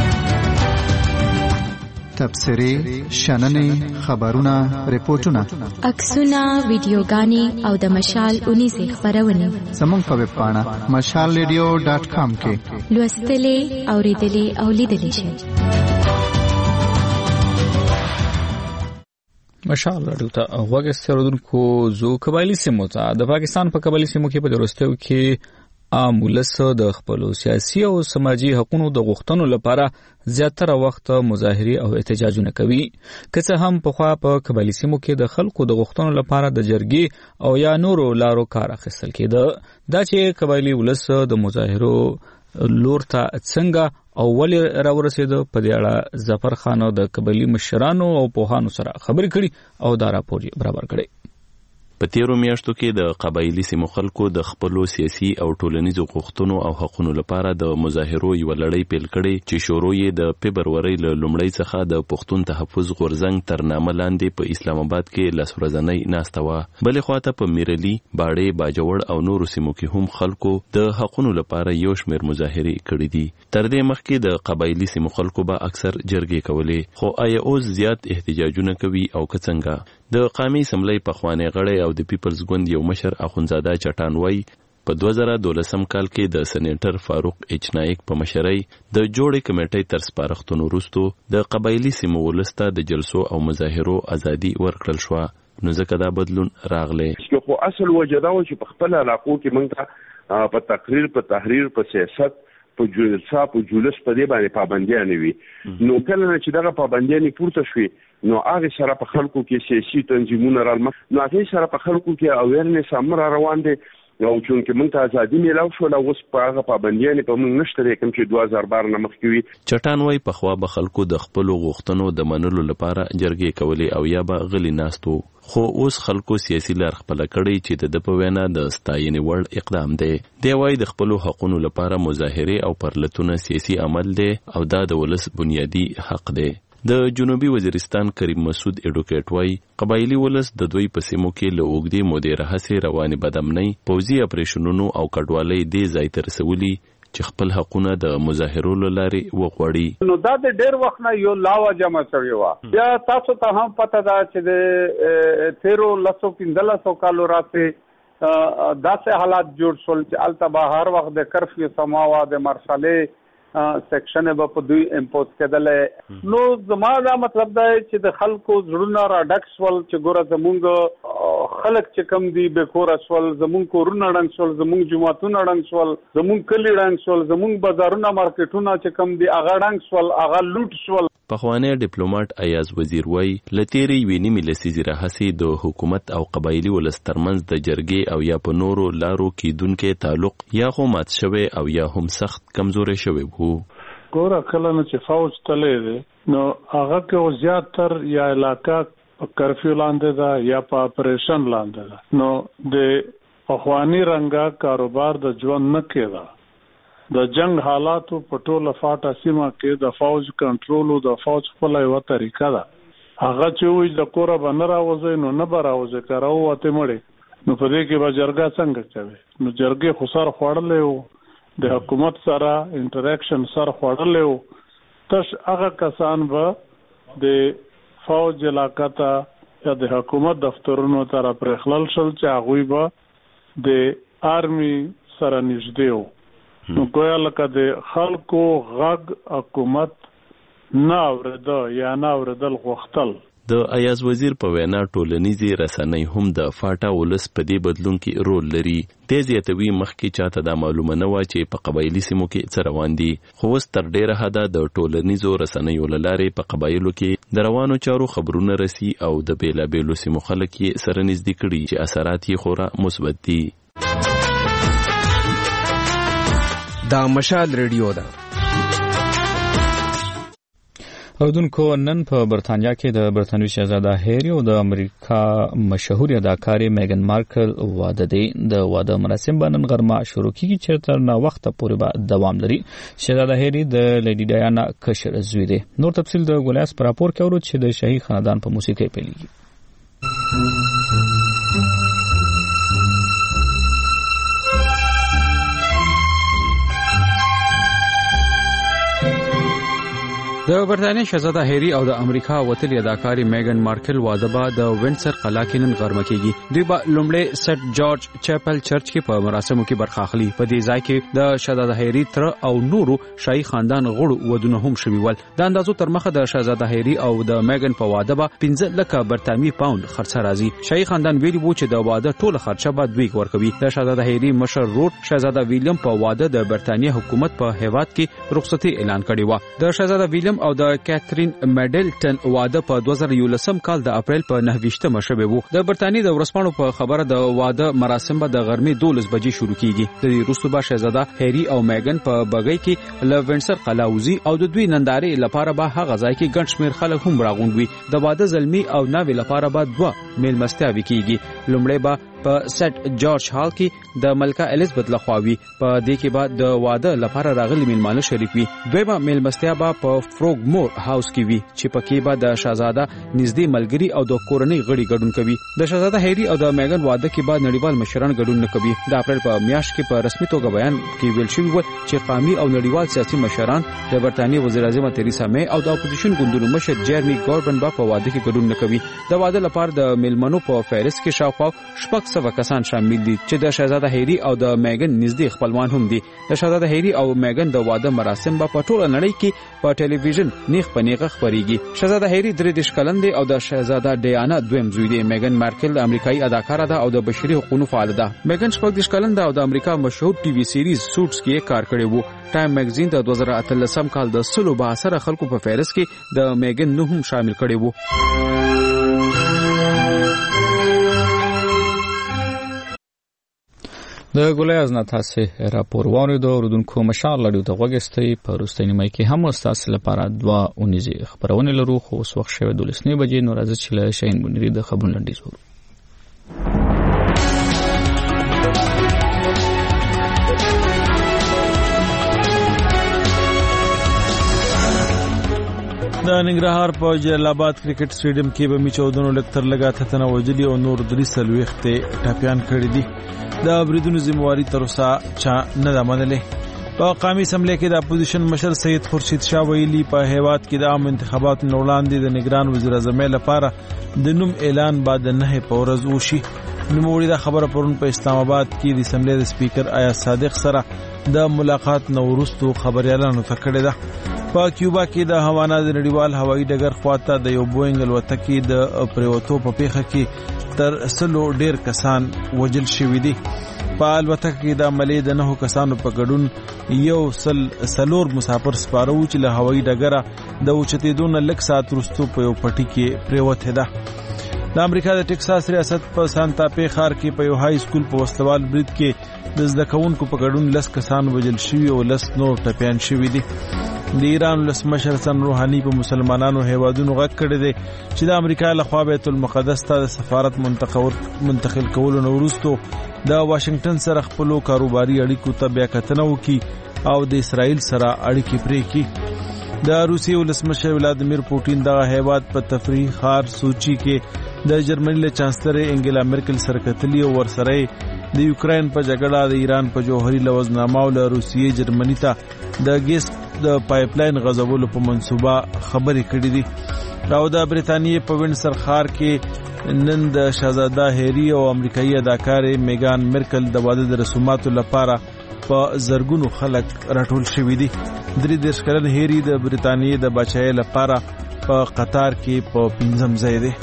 تبصرې، شننې، خبرونه، ریپورتونه، عکسونه، ویډیوګانې او د مشال اونیزې خبرونه زموږ په ویب پاڼه مشال ریډیو ډاټ کام کې لوستلې، اوریدلې او لیدلې شئ. مشال راډیو ته غوږ استرودونکو زو قبایلی سیمو ته د پاکستان په قبایلی سیمو کې په دروستیو کې عام ولس د خپل سیاسي او سماجی حقوقو د غوښتنو لپاره زیاتره وخت مظاهره او احتجاجونه کوي. که څه هم په خوا په قبایلی سیمو کې د خلکو د غوښتنو لپاره د جرګې او یا نورو لارو کار اخیستل کېده. دا چې قبایلی ولس د مظاهرو لور ته څنګه او ولی راورسید په دې اړه ظفر خان د قبایلی مشرانو او پوهانو سره خبرې کړي او دا راپور برابر کړي. په تیرو میاشتو کې د قبایلی سیمو خلکو د خپلو سیاسي او ټولنیزو غوښتنو او حقوقو لپاره د مظاهرو یو لړۍ پیل کړي چې شروع یې د فبرورۍ له لومړۍ څخه د پښتون تحفظ غورځنګ تر نامه لاندې په اسلام آباد کې لاس ورځنۍ ناسته وه. بلې خواته په میرلي، باړې، باجوړ او نورو سیمو کې هم خلکو د حقوقو لپاره یو شمېر مظاهرې کړي دي. تر دې مخکې د قبایلی سیمو خلکو به اکثر جرګې کولې خو آیا اوس زیات احتجاجونه کوي او که څنګه؟ د قومي اسمبلی پخوانی غړی او د پیپلز ګوند یو مشر اخونزاده چټان وای په دوه زره دولسم کال کې د سېنیټر فاروق ایچ نایک په مشرۍ د جوړې کمیټې تر سپارښتنو وروسته د قبایلی سیمو ولسته د جلسو او مظاهرو ازادي ورکړل شوه. نو ځکه دا بدلون راغلی. خو اصل وجه دا و چې په خپل علاقو کې موږ ته په تقریر، په تحریر، په سیاست، په جلسه په جلوس په دې باندې پابندیان وي. نو کله چې دغه پابندیان پورته شوي نو هغه سره په خلکو کې سیاسي تنظیمونه رالم نو هغه سره په خلکو کې اویرنس امر روان دي او چې موږ ته ازادي میلاو شو لا اوس په هغه پابندیان په موږ نشته کوم چې دوه هزار بار نه مخکې وي. چټان وای په خوا به خلکو د خپل غوښتنو د منلو لپاره جرګې کولې او یا به غلي ناستو خو اوس خلکو سیاسي لار خپل کړی چې د په وینا د ستاینې وړ اقدام دی. دی وای د خپل حقوقو لپاره مظاهره او پرلتونه سیاسي عمل دی او دا د ولس بنیادی حق دی. د جنوبي وزیرستان کریم مسعود اډوکیټ وای قبایلی ولس د دوی په سیمو کې له اوږدې مودې راهیسې روانې بدامنۍ پوځي اپریشنونو او کډوالۍ دې ځای ته رسولي چې خپل حقونه د مظاهرو له لارې وغواړي. نو دا د ډېر وخت نه یو لاوه جمع شوې وه. بیا تاسو ته هم پته ده چې د تیرو لسو پنځلسو کالو راځې داسې حالات جوړ شول چې هلته به هر وخت د کرفیو سما وه د مارشالۍ سیکشن به په دوی امپوز کېدلې. نو زما دا مطلب دی چې د خلکو زړونه را ډک شول چې ګوره زمونږ خلک چې کم دي بې کوره شول، زمونږ کورونه ړنګ شول، زمونږ جوماتونه ړنګ شول، زمونږ کلي ړنګ شول، زمونږ بازارونه مارکیټونه چې کم دي هغه ړنګ شول، هغه لوټ شول. پخوانی ډیپلوماټ ایاز وزیر وای لتیری ویني ملسیزي راهسي د حکومت او قبایلی ولس ترمنځ د جرګې او یا په نورو لارو کې دونکو تعلق یا خو مات شوی او یا هم سخت کمزوري شوی وو. ګوره کله نه چې فوج تللی دی نو هغه کې زیات تر یا علاقه کرفیو لاندې ده یا په اپریشن لاندې ده. نو د پخوانی رنګه کاروبار د ژوند نه کېده. د جنگ حالاتو په ټوله فاټه سیمه کې د فوج کنټرول او د فوج خپل یو طریقه ده. هغه چې وایي د کوره به نه راوځي نو نه به راوځي که راووتې مړې نو په دې کې به جرګه څنګه کوي. نو جرګې خو سر خوړلی وو، د حکومت سره انټریکشن سر خوړلی وو. تش هغه کسان به د فوج علاقه ته یا د حکومت دفترونو ته راپرېښلل شول چې هغوی به د آرمي سره نږدې وو. نو گویا لکه د خلکو غږ حکومت نه اورېده یا نه اورېدل غوښتل. د ایاز وزیر په وینا ټولنیزې رسنۍ هم د فاټا ولس په دې بدلون کې رول لري. دې زیاتوي مخکې چاته دا معلومه نه وه چې په قبایلي سیمو کې څه روان دي، خو اوس تر ډېره حده د ټولنیزو رسنیو له لارې په قبایلو کې د روانو چارو خبرونه رسي او د بېلابېلو سیمو خلک یې سره نږدې کړي چې اثرات یې خورا مثبت دي. دا مشال ریډیو ده. اوردونکو نن په برتانیا کې د برتانوي شاهزاده هری او د امریکا مشهور اداکارې میګن مارکل واده دی. د واده مراسم به نن غرمه شروع کیږي چې تر نا وخت پورې به دوام لري. شاهزاده هری د لیډي ډایانا کشر زوی دی. نور تفصیل د ګولیاس پر راپور کې اورو چې د شاهي خاندان په موسیقي پیلېږي. د برتانیې شاهزاده هری او د امریکا وتلې اداکارې میګن مارکل واده به د وینسر قلعه کې نن غرمه کیږي. دوی به لومړی سټ جارج چاپل چرچ کې په مراسمو کې برخه اخلي. په دې ځای کې د شاهزاده هری تر او نورو شاهي خاندان غړو ودونه هم شوي ول. د اندازو تر مخه د شاهزاده هری او د میګن په واده به پنځه لکه برتانوي پاوند خرڅه راځي. شاهي خاندان ویلي وو چې د واده ټوله خرچه به دوی ورکوي. د شاهزاده هری مشر رور شاهزاده ویلیام په واده د برتانیې حکومت په هیواد کې رخصتي اعلان کړې و. د شاهزاده ویلیام او د کاترین میډلټن واده په دوه زره یولسم کال د اپریل په نهه ویشتمه شوی وو. د برتانیې د ورسپانو په خبره د واده مراسم به د غرمې دولس بجې شروع کیږي. د دې وروسته به شاهزاده هری او میګن په بګۍ کې له وینسر قلعه وځي او د دوی نندارې لپاره به هغه ځای کې ګڼ شمېر خلک هم راغونډ وي. د واده زلمي او ناوې لپاره به دوه میلمستیاوې کیږي. لومړی به په سټ جارج هال کې د ملکه الیزابت لخوا وي. په دې کې به د واده لپاره راغلي میلمانه شریک وي. دویمه میلمستیا به په فروګ مور هاوس کې وي چې پکې به د شاهزاده نږدې ملګری او د کورنۍ غړي ګډون کوي. د شاهزاده هری او د میګن واده کې به نړیوال مشران ګډون نه کوي. د اپریل په میاشت کې په رسمي توګه بیان کې ویل شوی و چې قومي او نړیوال سیاسي مشران د برتانیې وزیر اعظم تریسا می او د اپوزیشن ګوندونو مشر جیرمی کوربن به په واده کې ګډون نه کوي. د واده لپاره د میلمنو په فهرست کې شاوخوا شپږ سوه کسان شامل دي چې د شهزاده هری او د میګن نږدې خپلوان هم دي. د شهزاده هری او میګن د واده مراسم به په ټوله نړۍ کې په ټلویزیون نیغ په نیغه خپریږي. شهزاده هری درې دېرش کلن دی او د شهزاده ډیانا دویم زوی دی. میګن مارکل امریکایي اداکاره ده او د بشري حقوقو فعال ده. میګن شپږ دېرش کلن ده او د امریکا مشهور ټي وي سیریز سوټس کې کار کړی وو. ټایم میگزین د دوه زره اتلسم کال د سلو باثره خلکو په فهرست کې د میګن نوم هم شامل کړی وو. د ګولایز نه تاسې راپور واورئ. د اردوونکو مشال لړیو ته غوږ استئ. په وروستۍ نیمه کې هم ستاسو لپاره دوه اونیزې خپرونې لرو، خو اوس وخت شوی دولس نیمې بجې. نو راځئ چې له شاهین منیري د خبرونو لنډیز وورو. د ننګرهار په جلال آباد کرکټ سټیډیم کې به می چودنو لکتر لګاته تنه وجلی او نور درې سلويخته ټاپیان کړی دي. د بریدونو ذمہواری تر اوسه چا نه ده منلې. په قومي اسمبلی کې د اپوزیشن مشر سید خورشید شاه ویلي په هیواد کې د عام انتخاباتو وړاندې د نگران وزیر اعظم لپاره د نوم اعلان بعد نه په ورځ وشي. نوموړي دا خبره پرون په اسلام آباد کې د اسمبلی د سپیکر آیا صادق سره د ملاقات نو وروسته خبريالانو ته کړی ده. په کیوبا کې د هوانا د نړیوال هوایي ډګر خواته د یو بوینګ الوتکې د پریوتو په پیښه کې تر سلو ډیر کسان وژل شوي دي. په الوتکه کې د عملې د نهو کسانو په ګډون یو سل سلور مسافر سپارو چې له هوایي ډګره د اوچتېدو نه لږ ساعت وروسته په یو پټي کې پریوته ده. د امریکا د ټکساس ریاست په سانتا په ښار کې په یو های سکول په وسلوال برید کې د زده کوونکو په ګډون لس کسان وژل شوي او لس نور ټپیان شوي دي. د ایران ولسمشر حسن روحاني په مسلمانانو هیوادونو غږ کړی دی چې د امریکا لخوا بیت المقدس ته د سفارت منتقل کولو نه وروسته د واشنگټن سره خپل کاروباري اړیکو ته بیا کتنه وکړي او د اسرائیل سره اړیکې پرې کړي. د روسي ولسمشر ولادیمیر پوټین دغه هیواد په تفریح خار سوچي کې د جرمني له چانسلر انګلا مرکل سره کتلی او ورسره د یوکرين په جګړه د ایران په جوهري لوزنامه او له روسیې جرمني ته د ګیس د پایپ لاین غځولو په منصوبه خبرې کړې دي. او د برتانیې په وینسر ښار کې نن د شهزاده هری او امریکایي اداکارې میګان مرکل د واده د رسوماتو لپاره په زرګونو خلک راټول شوي دي. درې دېرش کلن هری د برتانیې د بچای لپاره په قطار کې په پنځم ځای دی.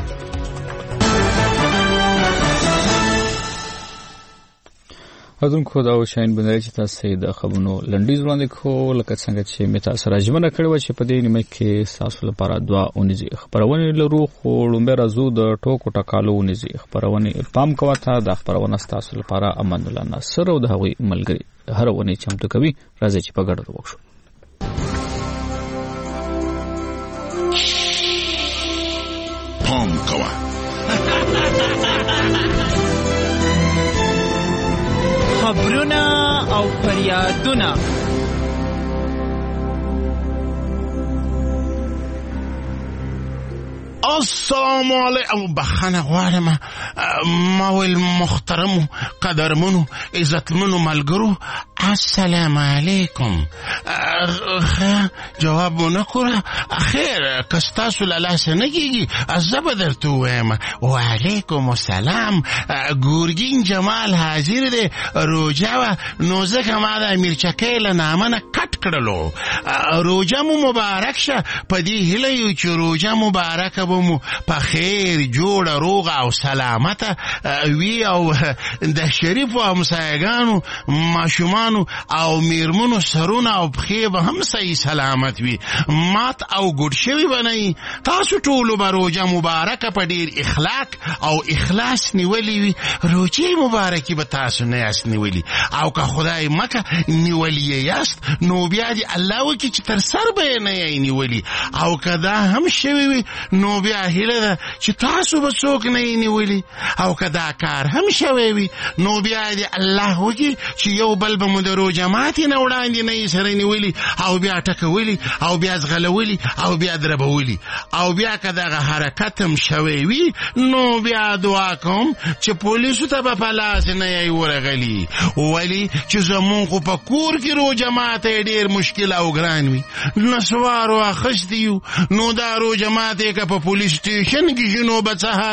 اذونکو دا شاین بنري چې تاسو د خبرونو لنډیز وړاندې کو لکه څنګه چې متا سره ژمنه کړې و چې په دې نیمه کې تاسو لپاره دوا اونیزي خبرونه لرو. خو لومبه راځو د ټوکو ټکالو اونیزي خبرونه پام کوه ته د خبرونه تاسو لپاره امان الله ناصر او د هغوی ملګری هر ونه چمتو کوي. راځي چې په ګډه وکړو. پام کوه خبرونه او فریادونه السلام علیکم. بخنه غواړم ما ول محترم قدرمنو عزتمنو ملګرو السلام علیکم. جواب نکوره خیر کستاسو لاله نگیږي ازب درته وایم وعلیکم السلام. ګورګین جمال حاضر دی روجا نو ځکه ما د میرچکې له نامه نه کټ کړلو. روجا مو مبارک شه. په دې هیله یو چې روجا مبارک مو په خیر جوړ روغ او سلامته وی او د شریف او همسایگانو ماشومانو او میرمنو سرونه او بخې به هم صحیح سلامت وي مات او ګډ شوي بنئ. تاسو ټولو به روجه مبارکه په ډیر اخلاق او اخلاص نیولې وي. روجې مبارکي به تاسو نه یاست نیولي او که خدای مکه نیولې یاست نو بیا دې الله وکړي چې تر سر به یې نه یې نیولي او که دا هم شوي وي نو بیا هیله ده چې تاسو به څوک نه یې نیولي او که دا کار هم شوی وي نو بیا دې الله وکړي چې یو بل به مو د روژه ماتې نه وړاندې نه یې سره نیولي او بیا ټکولي او بیا ځغلولي او بیا دربولي او بیا که دغه حرکت هم شوی وي نو بیا دعا کوم چې پولیسو ته به په لاس نه یې ورغلي. ولې چې زمونږ خو په کور کې روژه ماتی ډېر مشکل او ګران وي نسوارو اخیستی یو نو دا روژه ماتی که په پولیس سټیشن کې شي نو به څه حال وي.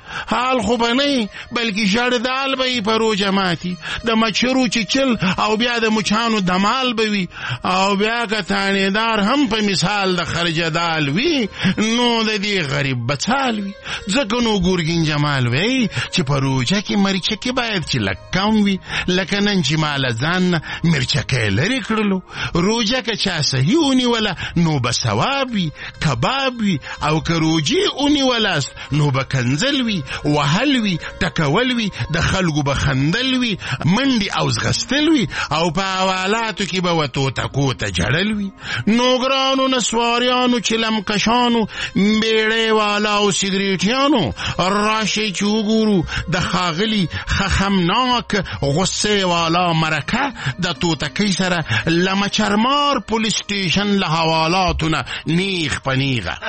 حال خو به نه بلکې ژړدال به یې په روژه ماتي د مچرو چیچل او بیا د مچانو دمال به وي او بیا که تانیدار هم په مثال د خرجدال وي نو د دې غریب بڅال وي. ځکه نو ګورګین جمال وی چې په روژه کې مرچکې باید چې لږ کم وي، لکه نن چې ما له ځان نه مرچکۍ لرې کړلو. روژه که چا صحیح ونیوله نو به ثواب وي، کباب وي، او که روجې ونیولاست نو به کنځل وي، وهل وي، ټکول وي، د خلکو به خندل وي، منډې او ځغستل وي، او په حوالاتو کې به وتو تکو ته جړل وي. نو ګرانو نسواریانو چلمکشانو بیړۍ والا او سګریټیانو راشئ چې وګورو د ښاغلي خخمناک غصې والا مرکه د توتکۍ سره له مچرمار پولیس سټیشن له حوالاتو نه نیغ په نیغه.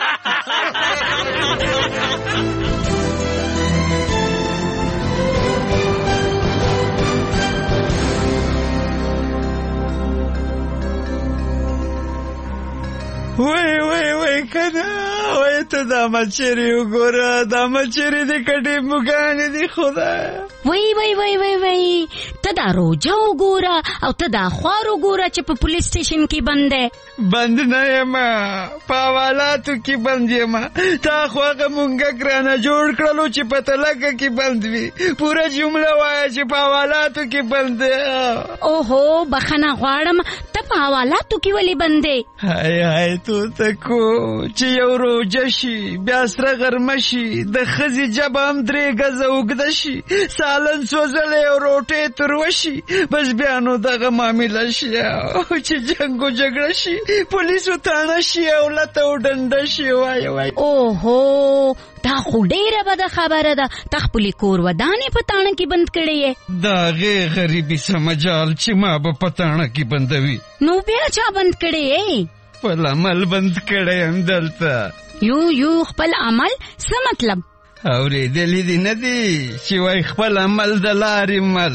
وای وای وای کنه وای ته دا مچری وګوره، دا مچری د کټې مګانې دی خدای. وای وای وای وای وای ته دا روجه وګوره او ته دا خوار وګوره چې په پولیس سټیشن کې بند دی. بند نه یم، په حوالاتو کې بند یم. تا خو هغه مونږک رانه جوړ کړلو چې په تلکه کې بند وي. پوره جمله وایه چې په حوالاتو کې بند دی. اوهو بخښنه غواړم، ته په حوالاتو کې ولې بند دی؟ هاي هاي تو تکو چې یو روجه شي بیا سره غرمه شي، د ښځې جبه هم درې ګزه اوږده شي، سالن سوځلی او روټۍ تروه شي، بس بیا نو دغه معامله شي چې جنګ و جګړه شي، پولیسو تاڼه شي او لته و ډنډه شي. وای وای اوهو دا خو ډېره بده خبره ده، ته خپلې کور ودانې په تاڼه کې بند کړی یې. د هغې غریبي څه مجال چې ما به په تاڼه کې بندوي. نو بیا چا بند کړی یې؟ خپل عمل بند کړی یم دلته. یو یو خپل عمل څه مطلب؟ اورېدلي دي نه دي چې وای خپل عمل د لارې مل.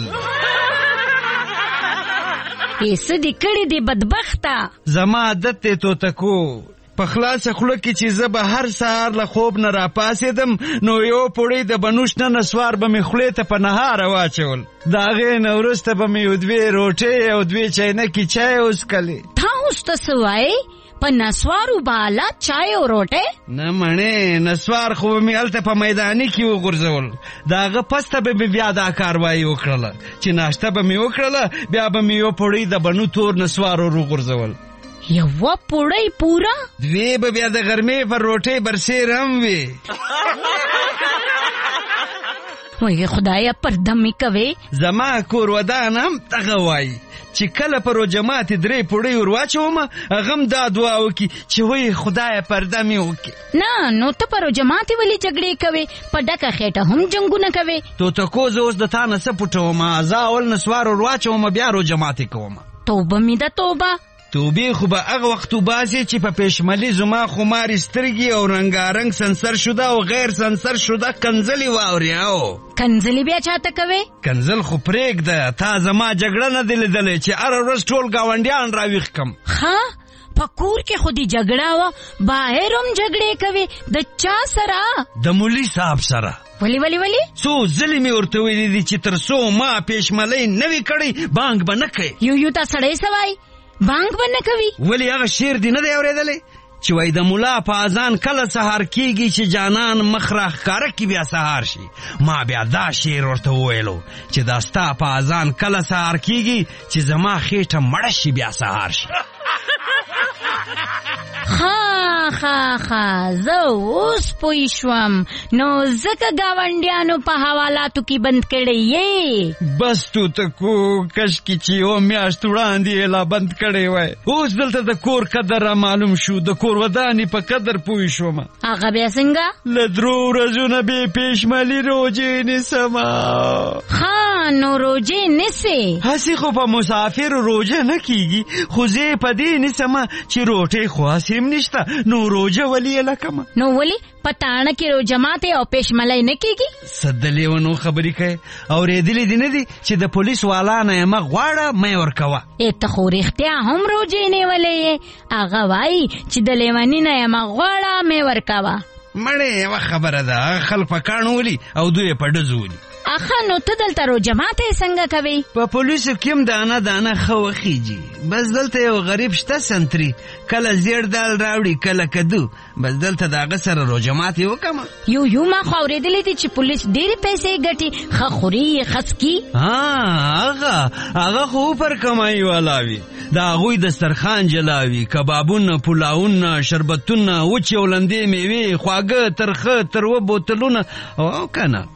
یې څه دې کړي دي بدبخته؟ زما عادت دی توتکو، په خلاصه خوله کې چې زه به هر سهار له خوب نه راپاڅېدم نو یو پوړی د بنوش نه نسوار به مې خولې ته په نهاره واچول، د هغې نه وروسته به مې یو دوې روټۍ او دوې چاینکې چای وڅکلې. تا اوس ته څه وایې؟ په نسوارو بالا چای او روټۍ؟ نه مڼې، نسوار خو به مې هلته په میداني کې وغورځول، د هغه پسته به مې بیا دا کاروایي وکړله چې ناشته به مې وکړله، بیا به مې یو پوړی د بنو تور نسوار ور وغورځول. یوه پوړۍ پوره؟ دوی به بیا د غرمې پر روټۍ برسېر هم وي. وای خدایا پرده مې کوې. زما کور ودان هم دغه وایي چې کله په روژه ماتې درې پوړۍ ور واچوم هغه هم دا دعا وکړي چې وای خدایه پرده مې وکړي. نه نو ته په روژه ماتې ولې جګړې کوې؟ په ډکه خېټه هم جنګونه کوې. توتکو زه اوس د تا نه څه پټوم؟ زه اول نسوار ور واچوم بیا روژه ماتې کوم. توبه مې ده توبه. توبې خو به هغه وخت وباسې چې په پېشملي زما خمارې سترګې او رنګارنګ سنسر شده او غیر سنسر شده کنځلې واورې. او کنځلې بیا چاته کوې؟ کنځل خو پرېږده، تا زما جګړه نه دې لیدلې چې هره ورځ ټول ګاونډیان راویښ کړم. ښه په کور کې خو دې جګړه وه، بهر هم جګړې کوې. د چا سره؟ د مولي صاحب سره. ولې ولې ولې؟ څو ځلې مې ورته ویلي دي چې تر څو ما پېشملۍ نه وي کړی بانک به نه کوې. یو یو تا سړی څه وایي؟ بانک به نه کوي؟ ولې هغه شعر دې نه دی اورېدلی چې وای د ملا په اذان کله سهار کېږي چې جانان مخ راښکاره کړي بیا سهار شي. ما بیا دا شعر ورته وویلو چې دا ستا په اذان کله سهار کېږي چې زما خېټه مړه شي بیا سهار شي. ښه ښه ښه زه اوس پوه شوم، نو ځکه ګاونډیانو په حوالاتو کې بند کړی یې. بس توتکو کشکې چې یوه میاشت وړاندې یې لا بند کړی وای. اوس دلته د کور قدر را معلوم شو، د کور ودانې په قدر پوه شوم. هغه بیا څنګه؟ له درو ورځو نه بې پېشملي روجې نیسمه. ښه نو روجې نیسې؟ هسې خو په مسافرو روجه نه کېږي، خو زه یې په دې نیسمه چې روټۍ خو هسې هم نشته، نو روجه ولې یې لکمه. نو ولې په تاڼه کې روجه ماتې او پېشملۍ نه کېږي؟ څه د لیونو خبرې کوې؟ اورېدلې دې نه دي چې د پولیس والا نه یې مه غواړه مه یې ورکوه. ای ته خو رښتیا هم روجې نیولې یې. هغه وایي چې د لیوني نه یې مه غواړه مه یې ورکوه. مړې یوه خبره ده خلک په کاڼو ولي او دوی په ډزو ولي. اخا نو ته دلته روژه ماتی څنګه کوې؟ په پولیسو کې هم دانه دانه ښه وخیږي. بس دلته یو غریب شته سنتري، کله زیړ دال راوړي کله کدو. بس دلته د هغه سره روژه ماتې وکړمه. یو یو ما خو اورېدلی دي چې پولیس ډېرې پیسې ګټي، ښه خوري یې خسکي. ها هغه هغه خو پر کمایي والا وي، د هغوی دسترخوان جلاوي، کبابونه، پلاونه، شربتونه، وچې او لندې میوې، خواږه ترخه تروه بوتلونه او که نه.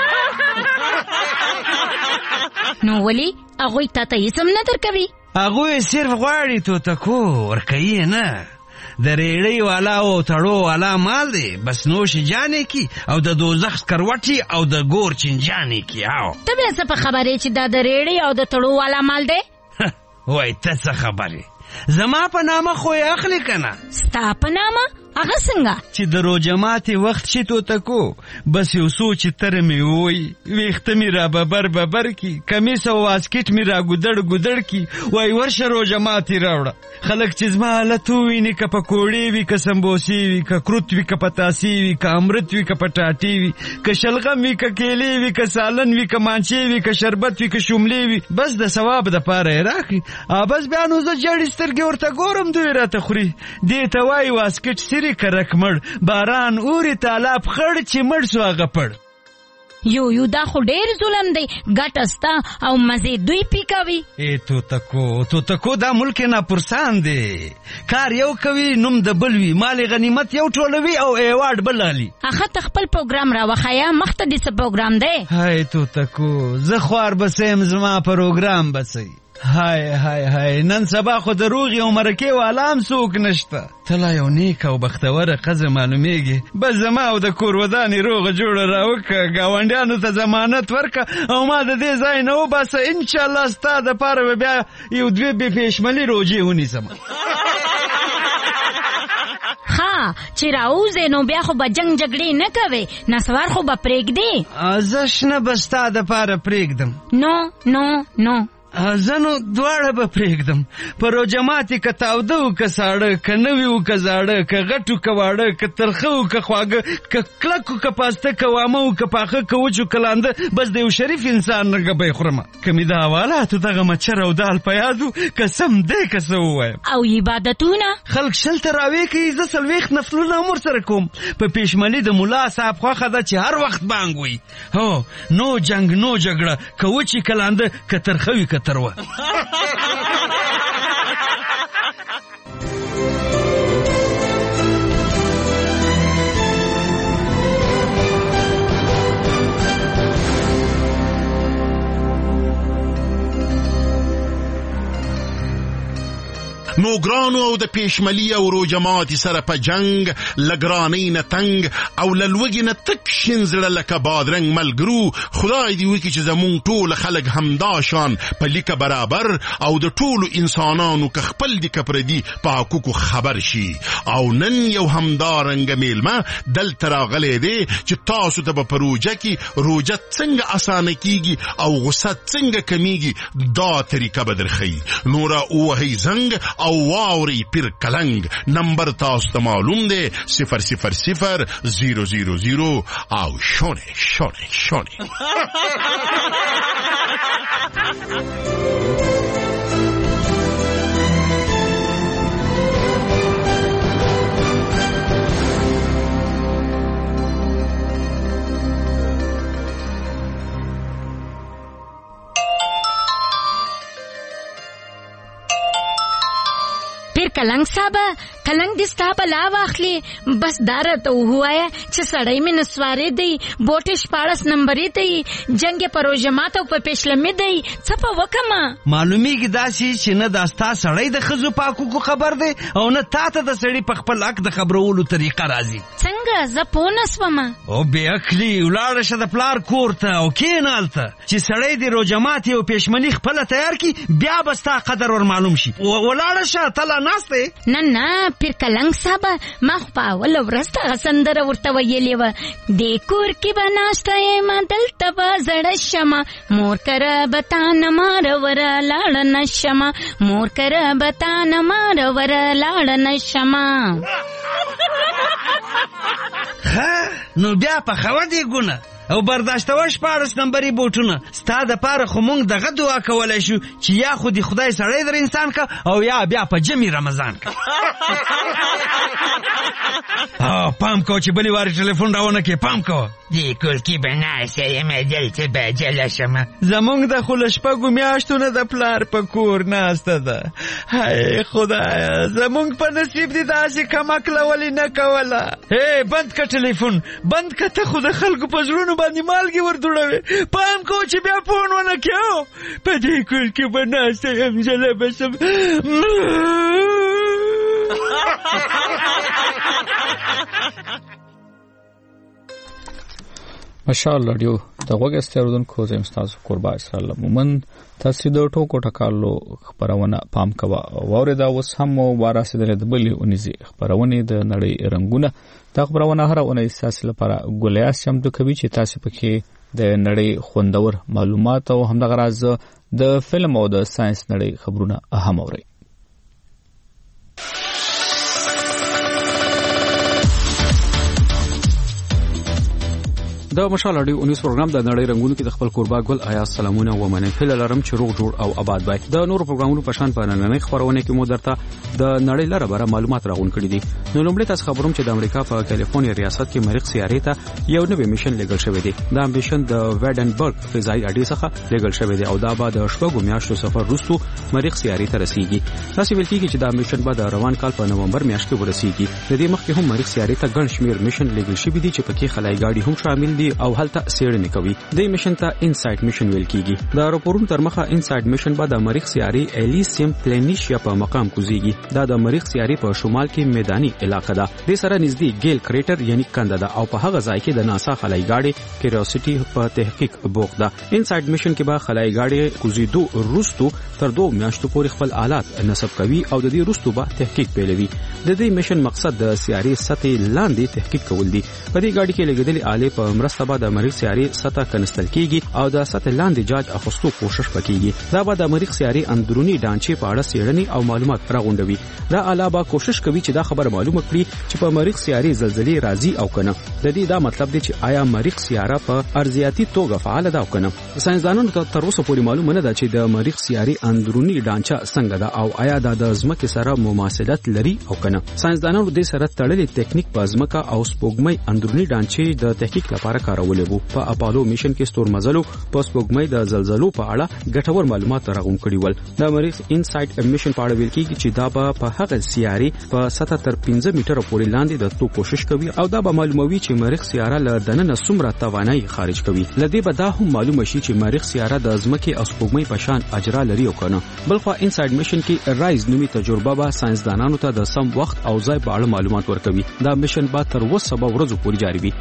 نو ولی هغوی تا ته هېڅ هم نه درکوي؟ هغوی صرف غواړي توتکو ورکوي نه. د ریړۍ والا او تړو والا مال دی، بس نوش جانې کی او د دوزخ سکروټي او د ګور چنجانې کی. او ته بیا څه په خبرې چې دا د ریړۍ او د تړو والا مال دی؟ وای ته څه خبرې؟ زما په نامه خو یې اخلي که نه؟ ستا په نامه؟ هغه څنګه چې د روژه ماتې وخت شي توتکو، بس یو څو چې تره مې ووي، ویښته مې را ببر ببر کی، کمیس او واسکټ مې را ګودړ ګودړ کی، وای ورشه روژه ماتې راوړه. خلک چې زما حالت وویني، که پکوړې وي که سمبوسې وي که کروت وي که پتاسې وي که امرت وي که پټاټې وي که شلغم وي که کیلې وي که سالن وي که مانچې وي که شربت وي که شوملې وي، بس د ثواب دپاره یې راکړي. بس بیا نو زه جړې سترګې ورته ګورم، دوی راته خوري. دې ته وایي واسکټ سري کرک مړ، باران اوري تالاب خړ چې مړ سو هغه پړ. یو یو دا خو ډېر ظلم دی، ګټه ستا او مزې دوی پی کوي. ای توتکو توتکو دا ملک ناپرسان دی، کار یو کوي نوم د بل وي، مال غنیمت یو ټولوي او ایوارډ بل علي. اخه ته خپل پروګرام را وښیه، مخته دې څه پروګرام دی؟ هاي توتکو زه خوار بسیم، زما پروګرام بسئ. هاي هاي هاي نن سبا خو د روغې او مرکې والا هم څوک نشته. ته لا یو نیک او بختوره ښځه معلومیږي، بس زما او د کور ودانې روغه جوړه راوکړه، ګاونډیانو ته ضمانت ورکړه او ما د دې ځای نه وباسه. انشاءالله ستا دپاره به بیا یو دوې بې پېشملي روژې ونیسم. ها چې راوځې نو بیا خو به جنګ جګړې نه کوې، نسوار خو به پرېږدې؟ زه شنه به ستا دپاره پرېږدم. نو نو نو زه نو دواړه به پرېږدم. په روژه ماتې که تاوده و که ساړه، که نوي و که زاړه، که غټ و که واړه، که ترخه و که خواږه، که کلک و که پاسته، که وامه و که پاخه، که وچ و که لانده، بس د یو شریف انسان نه ګبی خورمه. که مې د حوالاتو دغه مچر او دال په یاد و، قسم دی که څه ووایم. او عبادتونه خلک شل تراویح کوي، زه څلوېښت نفلونه هم ورسره کوم. په پېشملي د ملا صاحب خوښه ده چې هر وخت بانګ وي. هو نو جنګ نو جګړه، که وچې که لانده، که ترخه وي که تروه. نو ګرانو او د پېشملي او روژه ماتې سره په جنګ، له ګرانۍ نه تنګ او له لوږې نه تک شین زړه لکه بادرنګ ملګرو، خدای دې وکړي چې زمونږ ټول خلک همدا شان په لیکه برابر او د ټولو انسانانو که خپل دي که پردي په حقوقو خبر شي. او نن یو همدارنګه میلمه دلته راغلی دی چې تاسو ته به په روژه کې روژه څنګه اسانه کیږي او غصه څنګه کمیږي دا طریقه به درښیي. نو را ووهئ زنګ او واوري پیر کلنګ. نمبر تاسو ته معلوم دی صفر صفر صفر زیرو زیرو زیرو او شونه شونه شونه. پیر کلنګ صاحب، کلنګ دې ستا بلا واخلي. بس دا راته ووایه چې سړی مې نسوارې دی، بوټې شپاړس نمبرې دی، جنګ یې په روژه ماته او په پېشلمې دی، څه په وکړمه؟ معلومیږي داسې چې نه دا ستا سړی د ښځو په حقوقو خبر دی او نه تا ته د سړي په خپل حق د خبرولو طریقه راځي. څنګه؟ زه پوه نه سومه. او بې عقلي ولاړه شه د پلار کور ته او کښېنه هلته چې سړی د روژه ماتې او پېشمني خپله تیار کړي، بیا به ستا قدر ور معلوم شي. ولاړه شه ته لا ناست دی. نه نه پیر کلنګ صاحب، ما خو په اوله ورځ دغه سندره ورته ویلې وه، دې کور کې به ناشته یم دلته به زړه شمه، مور کره به تا نه ماروره لاړه نه شمه، مور کره به تا نه ماروره لاړه نه شمه. ښه نو بیا پخوه دې ګونه او برداشتوه شپاړس نمبري بوټونه. ستا دپاره خو موږ دغه دعا کولی شو چې یا خو دې خدای سړی در انسان که او یا بیا په جمع رمضان که. پام کوه چې بلې وارې ټلیفون راونه کې پام کوه. دې کور کې به ناسته یم دلته به جله شمه. زمونږ د خو له شپږو میاشتو نه د پلار په کور ناسته ده. هی خدایه زمونږ په نصیب دې داسې کمکله ولې نه کوله. هی بند که ټلیفون بند که، ته خو د خلکو په زړونو باندې مالګې وردوړوې. پام کوه چې بیا فون ونه کړو. په دې کور کې به ناسته یم جله به شم. مشال رادیو د غوږ استعارودونکو زم تاسو قربا اسرائیل مومن تاسو د ټوکو ټکالو خبرونه پام کوه. ووره دا اوس هم واراسه د بلې اونیزي خبرونه د نړۍ رنگونه د خبرونه هر اونۍ اساس لپاره ګولیاس چمتو کوي چې تاسو پکې د نړۍ خوندور معلومات او هم د غراز د فلم او د ساينس نړۍ خبرونه اهم اوري. د مشال اډیو اونیس پروګرام د نړۍ رنگونو کې د خپل قربا ګل آیا سلامونه و منه هله لرم چې روغ جوړ او آباد وای. د نور پروګرامونو په شان په نننۍ خبرونه کې مو درته د نړۍ لپاره بره معلومات راغون کړي دي. نو لومړی تاسو خبروم چې د امریکا په کالیفورنیا ریاست کې مریخ سیارې ته یو نوې میشن لګل شوی دی. دا میشن د ویډنبرګ فضایي اډې څخه لګل شوی دی او دا به د شپږو میاشتو سفر وروسته مریخ سیارې ته رسیږي. تاسو ویل کیږي چې دا میشن به د روان کال په نومبر میاشت کې ورسیږي. د دې مخکې هم مریخ سیارې ته ګڼ شمېر میشن لګل شوی دي چې پکې خلای ګاډي هم شامل دي او هلته څېړنې کوي. د میشن ته انسایټ میشن ویل کیږي. د راپورونو تر مخه انسایټ میشن به د مریخ سیارې الیسیم پلینیشیا په مقام کوزيږي. دا د مریخ سیارې په شمال کې میداني علاقه ده. د سره نږدې ګیل کریټر یعنی کنده ده او په هغه ځای کې د ناسا خلای ګاډي کیوریوسټي په تحقیق بوخت ده. انسایټ میشن کې به خلای ګاډي کوزیدو روستو تر دوه میاشتو پورې خپل آلات نصب کوي او د دې روستو به تحقیق پیلوي. د دې میشن مقصد د سیارې سطح لاندې تحقیق کول دي. په دې ګاډي کې لګیدلې آلې په مرسته به د مریخ سیارې سطح کنستل کیږي او د سطح لاندې جاج اخستو کوشش وکړي. دا به د مریخ سیارې اندرونی ډانچې په اړه څېړنې او معلومات راغونډوي. دا علاوه کوشش کوي چې دا خبره معلومه کړي چې په مریخ سیارې زلزلې راځي او کنه. د دې دا مطلب دی چې آیا مریخ سیاره په ارضیاتي توګه فعال ده او کنه. ساينسدانانو ته تر اوسه پورې معلومه نه ده چې د مریخ سیارې اندرونی ډانچه څنګه ده او آیا دا د ځمکې سره مماثلت لري او کنه. ساينسدانانو د سره تړلې ټیکنیک په ځمکه او سپوږمۍ اندرونی ډانچې د تحقیق لپاره کارولې وو. په اپالو میشن کې ستورمزلو په سپوږمۍ د زلزلو په اړه ګټور معلومات راغون کړي ول. د مریخ انسایټ میشن په اړه ویل کیږي چې دا به په هغه سیارې په سطح تر پنځه میټره پورې لاندې د تو کوشش کوي او دا به معلوموي چې مریخ سیاره له دننه څومره توانایي خارج کوي. لدې به دا هم معلومه شي چې مریخ سیاره د ځمکې او سپوږمۍ په شان اجرا لري او کنه. بلخو انسایټ میشن کې رایز نومي تجربه به ساينسدانانو ته د سم وخت او ځای په اړه معلومات ورکوي. دا میشن به تر اوسه به ورځو پورې جاری وي.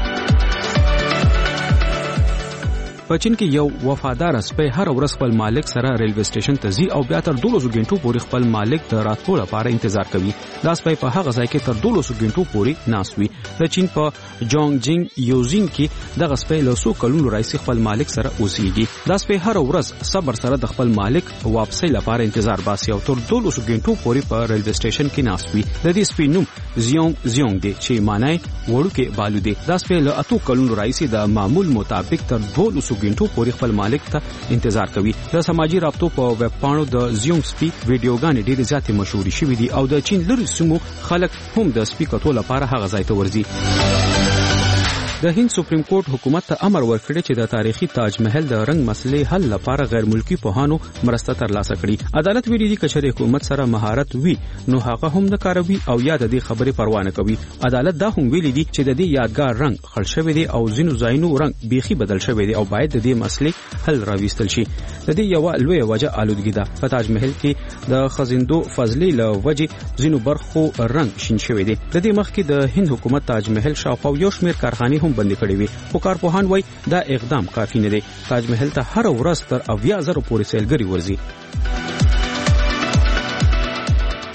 په چین کې یو وفادار سپی هر ورځ خپل مالک سره ریلوی سټیشن ته ځي او بیا تر دولسو غنټو پورې خپل مالک د راتلو لپاره انتظار کوي. دا سپی په هغه ځای کې تر دولسو غنټو پورې ناست وي. د چین په جونګجینګ یوزینګ کې دغه سپی له څو کلونو راځي خپل مالک سره اوسېږي. دا سپی هر ورځ صبر سره د خپل مالک واپسۍ لپاره انتظار باسي او تر دولسو غنټو پورې په ریلوی سټیشن کې ناست وي. د دې سپی نوم زیونګ زیونګ دی چې معنی وړوکې بالو دی. دا سپی له اتو کلونو راځي د معمول مطابق تر دولسو غنټو پورې خپل مالک ته انتظار کوي. د سماجی رابطو په ویب پاڼو د زیونګ سپی ویډیوګانې ډېرې زیاتې مشهورې شوې دي او د چین لرې سیمو خلک هم د سپی کتو لپاره هغه ځای ته ورځي. د هند سپریم کورټ حکومت ته امر ورکړی چې د تاریخي تاج محل د رنگ مسلې حل لپاره غیر ملکی پوهانو مرسته ترلاسه کړي. عدالت ویلي دی چې حکومت سره مهارت وي نو هغه هم نه کاروي او یا د دې خبرې پروا نه کوي. عدالت دا هم ویلي دی چې د دې یادګار رنگ خل شوی دی او ځینو ځایونو رنگ بیخي بدل شوی دی او باید د دې مسلې حل راوستل شي. د دې یو لوی وجه آلودګي ده. په تاج محل کې د خزیندو فضلې له وجې ځینو برخو رنگ شین شوی دی. د دې مخکې د هند حکومت تاج محل شاوخوا یو شمېر کارخانې بندي کړې وي خو کارپوهان وایي دا اقدام کافي نه دی. تاج محل ته هر ورځ تر اویا زره پورې سیلګري ورځي.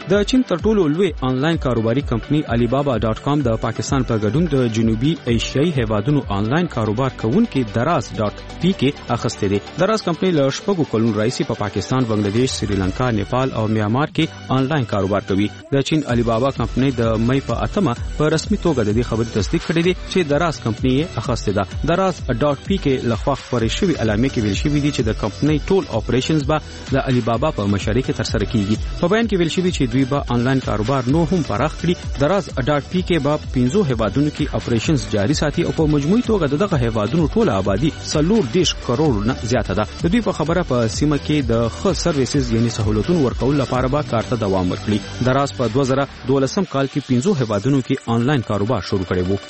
د چین تر ټولو لوی آنلاین کاروباري کمپنی علی بابا ډاټ کام د پاکستان په ګډون د جنوبي ایشیایي هیوادونو آنلاین کاروبار کوونکي دراز ډاټ پی کې اخیسته دي. دراز کمپنی له شپږو کلونو راځي په پاکستان، بنگلاديش، سریلانکا، نیپال او میانمار کې آنلاین کاروبار کوي. د چین علی بابا کمپنی د مې په اتمه په رسمي توګه د دې خبرې تصدیق کړې دي چې دراز کمپنی یې اخیسته ده. دراز ډاټ پی کې لخوا خبرې شوې اعلامیه کې ویل شوی دي چې د کمپنی ټول اپریشنز به د علی بابا په مشارکت کې ترسره کیږي. په بیان کې ویل شوی چې دوی به آنلاین کاروبار نو هم پراخ کړي. دراز ډاټ پی کې به پنځه هیوادونو کې اپریشنز جاری ساتي او په مجموعي توګه دغه هیوادونو ټول آبادی څلور دېرش کروڑ نه زیاته ده. د دوی په خبره په سیمه کې د ښه سرویسز یعنی سہولتونو ورکول لپاره به کار ته دوام ورکړي. دراز په دوه زره دولسم کال کې پنځه هیوادونو کې آنلاین کاروبار شروع کړی وو.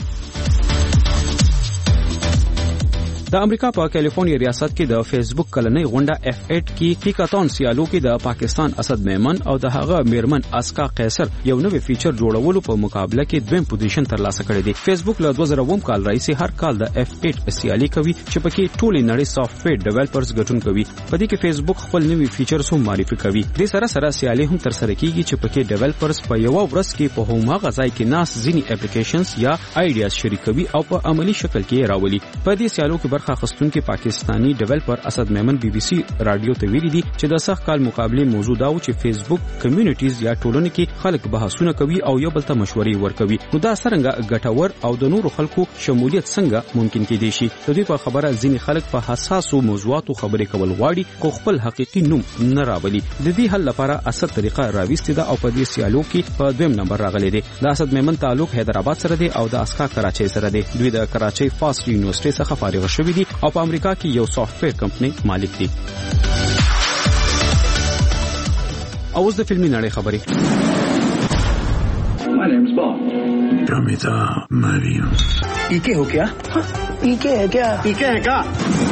د امریکا په کالیفورنیا ریاست کې د فیسبوک کلنۍ غونډه اف اټ کې هیکاتون سیالو کې د پاکستان اسد میمن او د هغه میرمن اسکا قیصر یو نوې فیچر جوړولو په مقابله کې دویم پوزیشن ترلاسه کړی دی. فیسبوک له دوه زره اووم کال راځي هر کال د اف اټ سیالي کوي چې پکې ټولې نړۍ سافټویر ډیولپرز ګټون کوي. په دې کې فیسبوک خپل نوې فیچرز هم معرفي کوي. د سره سره سیالي هم ترسره کیږي چې پکې ډیولپرز په یو ورځ کې په هماغه ځای کې ناس ځینی اپلیکیشنز یا آیډیاز شریکوي او په عملی شکل کې راولي. په دې سیالو کې برخه اخیستونکي پاکستانی ډیولپر اسد میمن بی بی سی رادیو ته ویلي دي چې د سخت کال مقابله موضوع دا و چې فیسبوک کمیونټیز یا ټولنې کې خلک بحثونه کوي او یو بل ته مشورې ورکوي. نو دا څنګه ګټور او د نورو خلکو شمولیت څنګه ممکن کېدای شي؟ د دې په خبره ځینې خلک په حساسو موضوعاتو خبرې کول غواړي خو خپل حقيقي نوم نه راولي. د دې حل لپاره اسد طریقه راوستې ده او په دې سیالو کې په دویم نمبر راغلي دي. د اسد میمن تعلق حیدرآباد سره دی او د اسکا کراچۍ سره دی. دوی د کراچۍ فاست یونیورسيټي څخه فارغ شوي دي او په امریکا کې یو سافټویر کمپنی مالک دي. اوس د فلمي نړۍ خبرې. My name's Bond. Pramita Mariam. पीके हो क्या? पीके है क्या? पीके है क्या?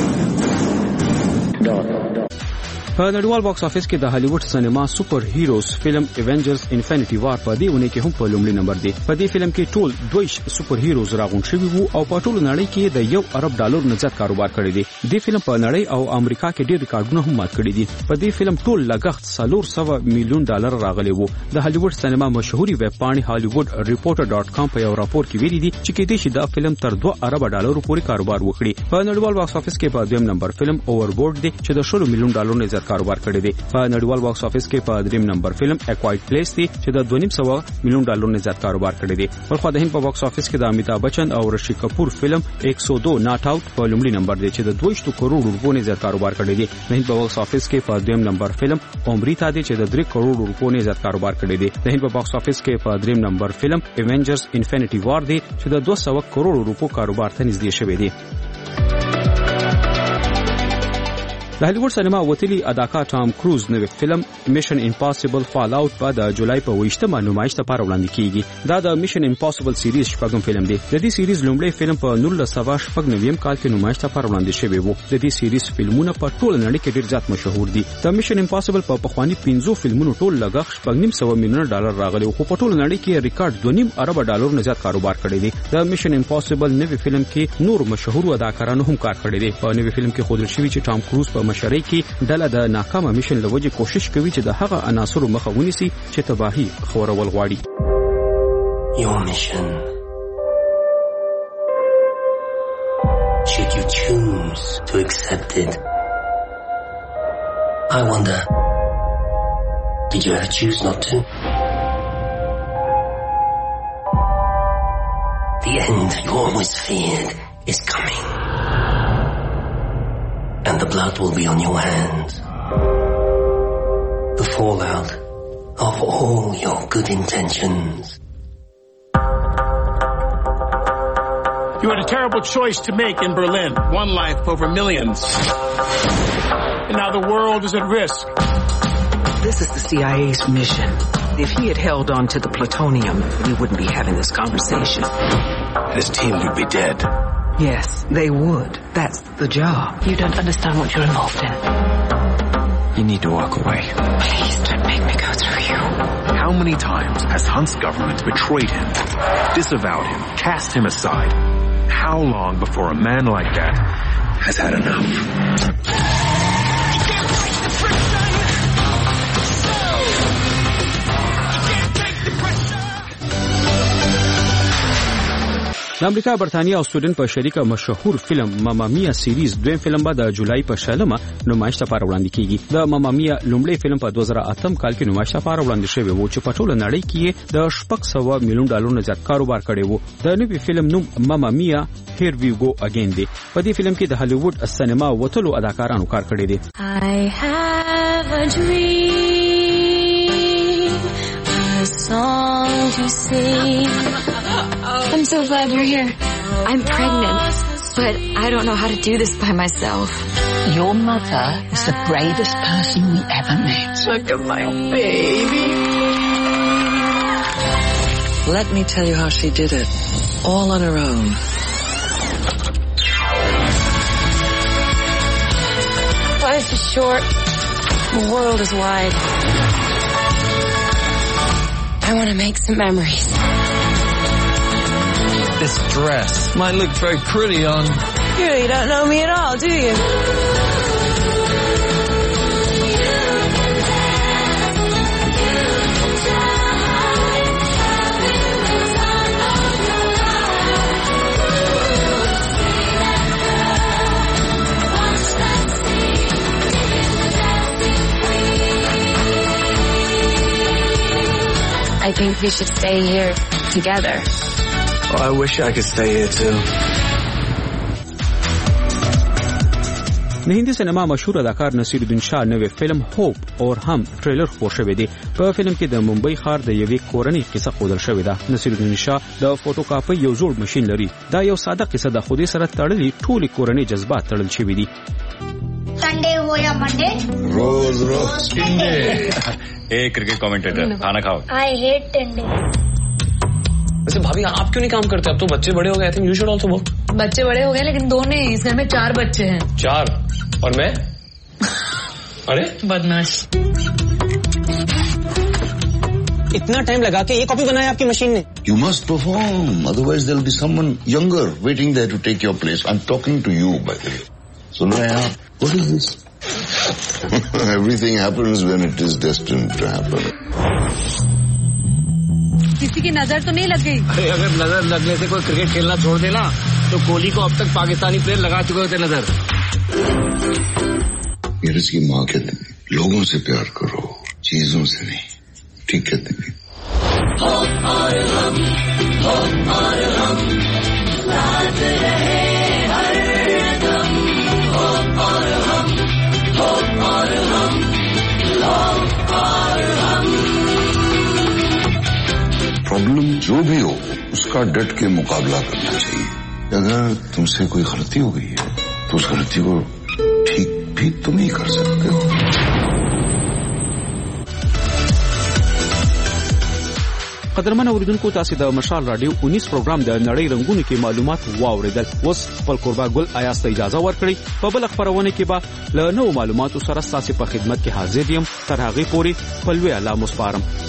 په نړیوال باکس افیس کې د هالیوډ سینما سپر هیروز فلم ایونجرز انفینټی وار په دې ونه کې هم په لومړي نمبر دی. په دې فلم کې ټول دویش سپر هیروز راغون شوي وو او په ټولو نړۍ کې د یو ارب ډالر نه زیات کاروبار کړی دی. دې فلم په نړۍ او امریکا کې ډېر ریکارډونه هم مات کړي دي. په دې فلم ټول لګښت څلور سوه میلیون ډالر راغلی وو. د هالیوډ سینما مشهوري ویب پاڼې هالیوډ ریپورټر ډاټ کام په یو راپور کې ویلي دي چې کېدای شي دا فلم تر دوه ارب ډالر پورې کاروبار وکړي. په نړیوال باکس افیس کې په دویم نمبر فلم اووربورډ دی چې د شلو میلیون ډالر نه زیات کاروبار کړی دی. په نړیوال باکس افیس کې په دریم نمبر فلم اکوایټ پلیس دی چې د دوه نیم سوه میلیون ډالر نه زیات کاروبار کړی دی. بلخو د هند په باکس افیس کې د امیتاب بچن او رشی کپور فلم ایک سو دو ناٹ آؤٹ په لومړي نمبر دی چې د دوه کروڑ روپو نه زیات کاروبار کړی دی. د هند په باکس افیس کې په دویم نمبر فلم امریتا دی چې د درې کروڑ روپو نه زیات کاروبار کړی دی. د هند په باکس افیس کې په دریم نمبر فلم ایونجرز انفینټی وار دی چې د دوه سوه کروڑ روپو کاروبار ته نږدې شوی دی. د هالیوډ سینما وتلی اداکار ټام کروز نوې فلم میشن امپاسیبل فال اوټ په د جولای په ویشتمه نمایش لپاره وړاندې کیږي. دا د میشن امپاسیبل سیریز شپږم فلم دی. د دې سیریز لومړی فلم په نولس سوه شپږ نویم کال کې نمایش لپاره وړاندې شوی وو. د دې سیریز فلمونه په ټوله نړۍ کې ډېر زیات مشهور دي. د میشن امپاسیبل په پخوانی پنځو فلمونو ټول لګښت شپږ نیم سوه میلیون ډالر راغلی خو په ټوله نړۍ کې ریکارډ دوه نیم ارب ډالر نه زیات کاروبار کړی دی. د میشن امپاسیبل نوې فلم کې نور مشهور اداکارانو هم کار کړی دی. په نوې فلم کې ښودل شوی چې ټام کروز په مشرۍ کې ډله د ناکامه میشن لوجه کوشش کوي چې د هغه عناصرو مخه ونیسي چې تباہي خورول غواړي. Your mission. Should you choose to accept it? I wonder, did you ever choose not to? The end you always feared is coming. And the blood will be on your hands. The fallout of all your good intentions. You had a terrible choice to make in Berlin. One life over millions. And now the world is at risk. This is the C I A's mission. If he had held on to the plutonium, we wouldn't be having this conversation. His team would be dead. Yes, they would. That's the job. You don't understand what you're involved in. You need to walk away. Please don't make me go through you. How many times has Hunt's government betrayed him, disavowed him, cast him aside? How long before a man like that has had enough? د امریکا برتانیا او سویډن په شریکه مشهور فلم ماما میا سیریز دویم فلم به د جولای په شلمه نمایش لپاره وړاندې کیږي. د ماما میا لومړی فلم په دوه زره اته کال کې نمایش لپاره وړاندې شوی و چې په ټوله نړۍ کې د شپږ سوه میلیون ډالرو زیات کاروبار کړی و. د نوي فلم نوم ماما میا هیر وی گو اگین دی. په دې فلم کې د هالیوډ سینما وتلو اداکارانو کار کړی دی. I have a dream, a song to sing. I'm so glad you're here. I'm pregnant, but I don't know how to do this by myself. Your mother is the bravest person we ever met. Look at my baby. Let me tell you how she did it. All on her own. Life is short. The world is wide. I want to make some memories. This dress might look very pretty on... You really don't know me at all, do you? I think we should stay here together. Oh, I wish I could stay here too. د هندي سینما مشهور اداکار نصیر الدین شاه نوې فلم هوپ اور هم ټریلر خپور شوی دی. په فلم کې د ممبئی ښار د یوې کورنۍ قصه ښودل شوې ده. نصیر الدین شاه د فوټوکاپي یو جوړ ماشين لري. دا یو ساده قصه ده خو دې سره تړلې ټولې کورنۍ جذبات تړل شوي دي. Sunday हो या Monday रोज रोज टिंडे ए cricket commentator खाना खाओ I hate टिंडे वैसे भाभी आप क्यों नहीं काम करते? अब तो बच्चे बड़े हो गए. I think you should also work. बच्चे बड़े हो गए लेकिन दो नहीं, इस घर में चार बच्चे हैं. चार? और मैं? अरे बदमाश. इतना टाइम लगा के ये कॉपी बनाया आपकी मशीन ने? You must perform, otherwise there will be someone younger waiting there to take your place. I'm talking to you, by the way. सुन रहे हैं आप? What is this? Everything happens when it is destined to happen. किसी की नजर तो नहीं लग गई? अरे अगर नजर लगने से कोई क्रिकेट खेलना छोड़ देना तो कोहली को अब तक पाकिस्तानी प्लेयर लगा चुके होते नजर. नीरज की माँ कहते हैं लोगों से प्यार करो, चीजों से नहीं. ठीक कहते हैं. प्रॉब्लम जो भी हो उसका डट के मुकाबला करना चाहिए. अगर तुमसे कोई गलती हो गई है तो उस गलती को ठीक भी तुम ही कर सकते हो. قدرمن اوریدونکو تاسو د مشال رادیو انیس پروګرام د نړۍ رنگونو کې معلومات واوریدل. اوس خپل قربا ګل آیاست اجازه ورکړي په بل خبرونه کې به له نو معلوماتو سره تاسو په خدمت کې حاضر یم. تر هغه پورې خپل وی الله مو سپارم.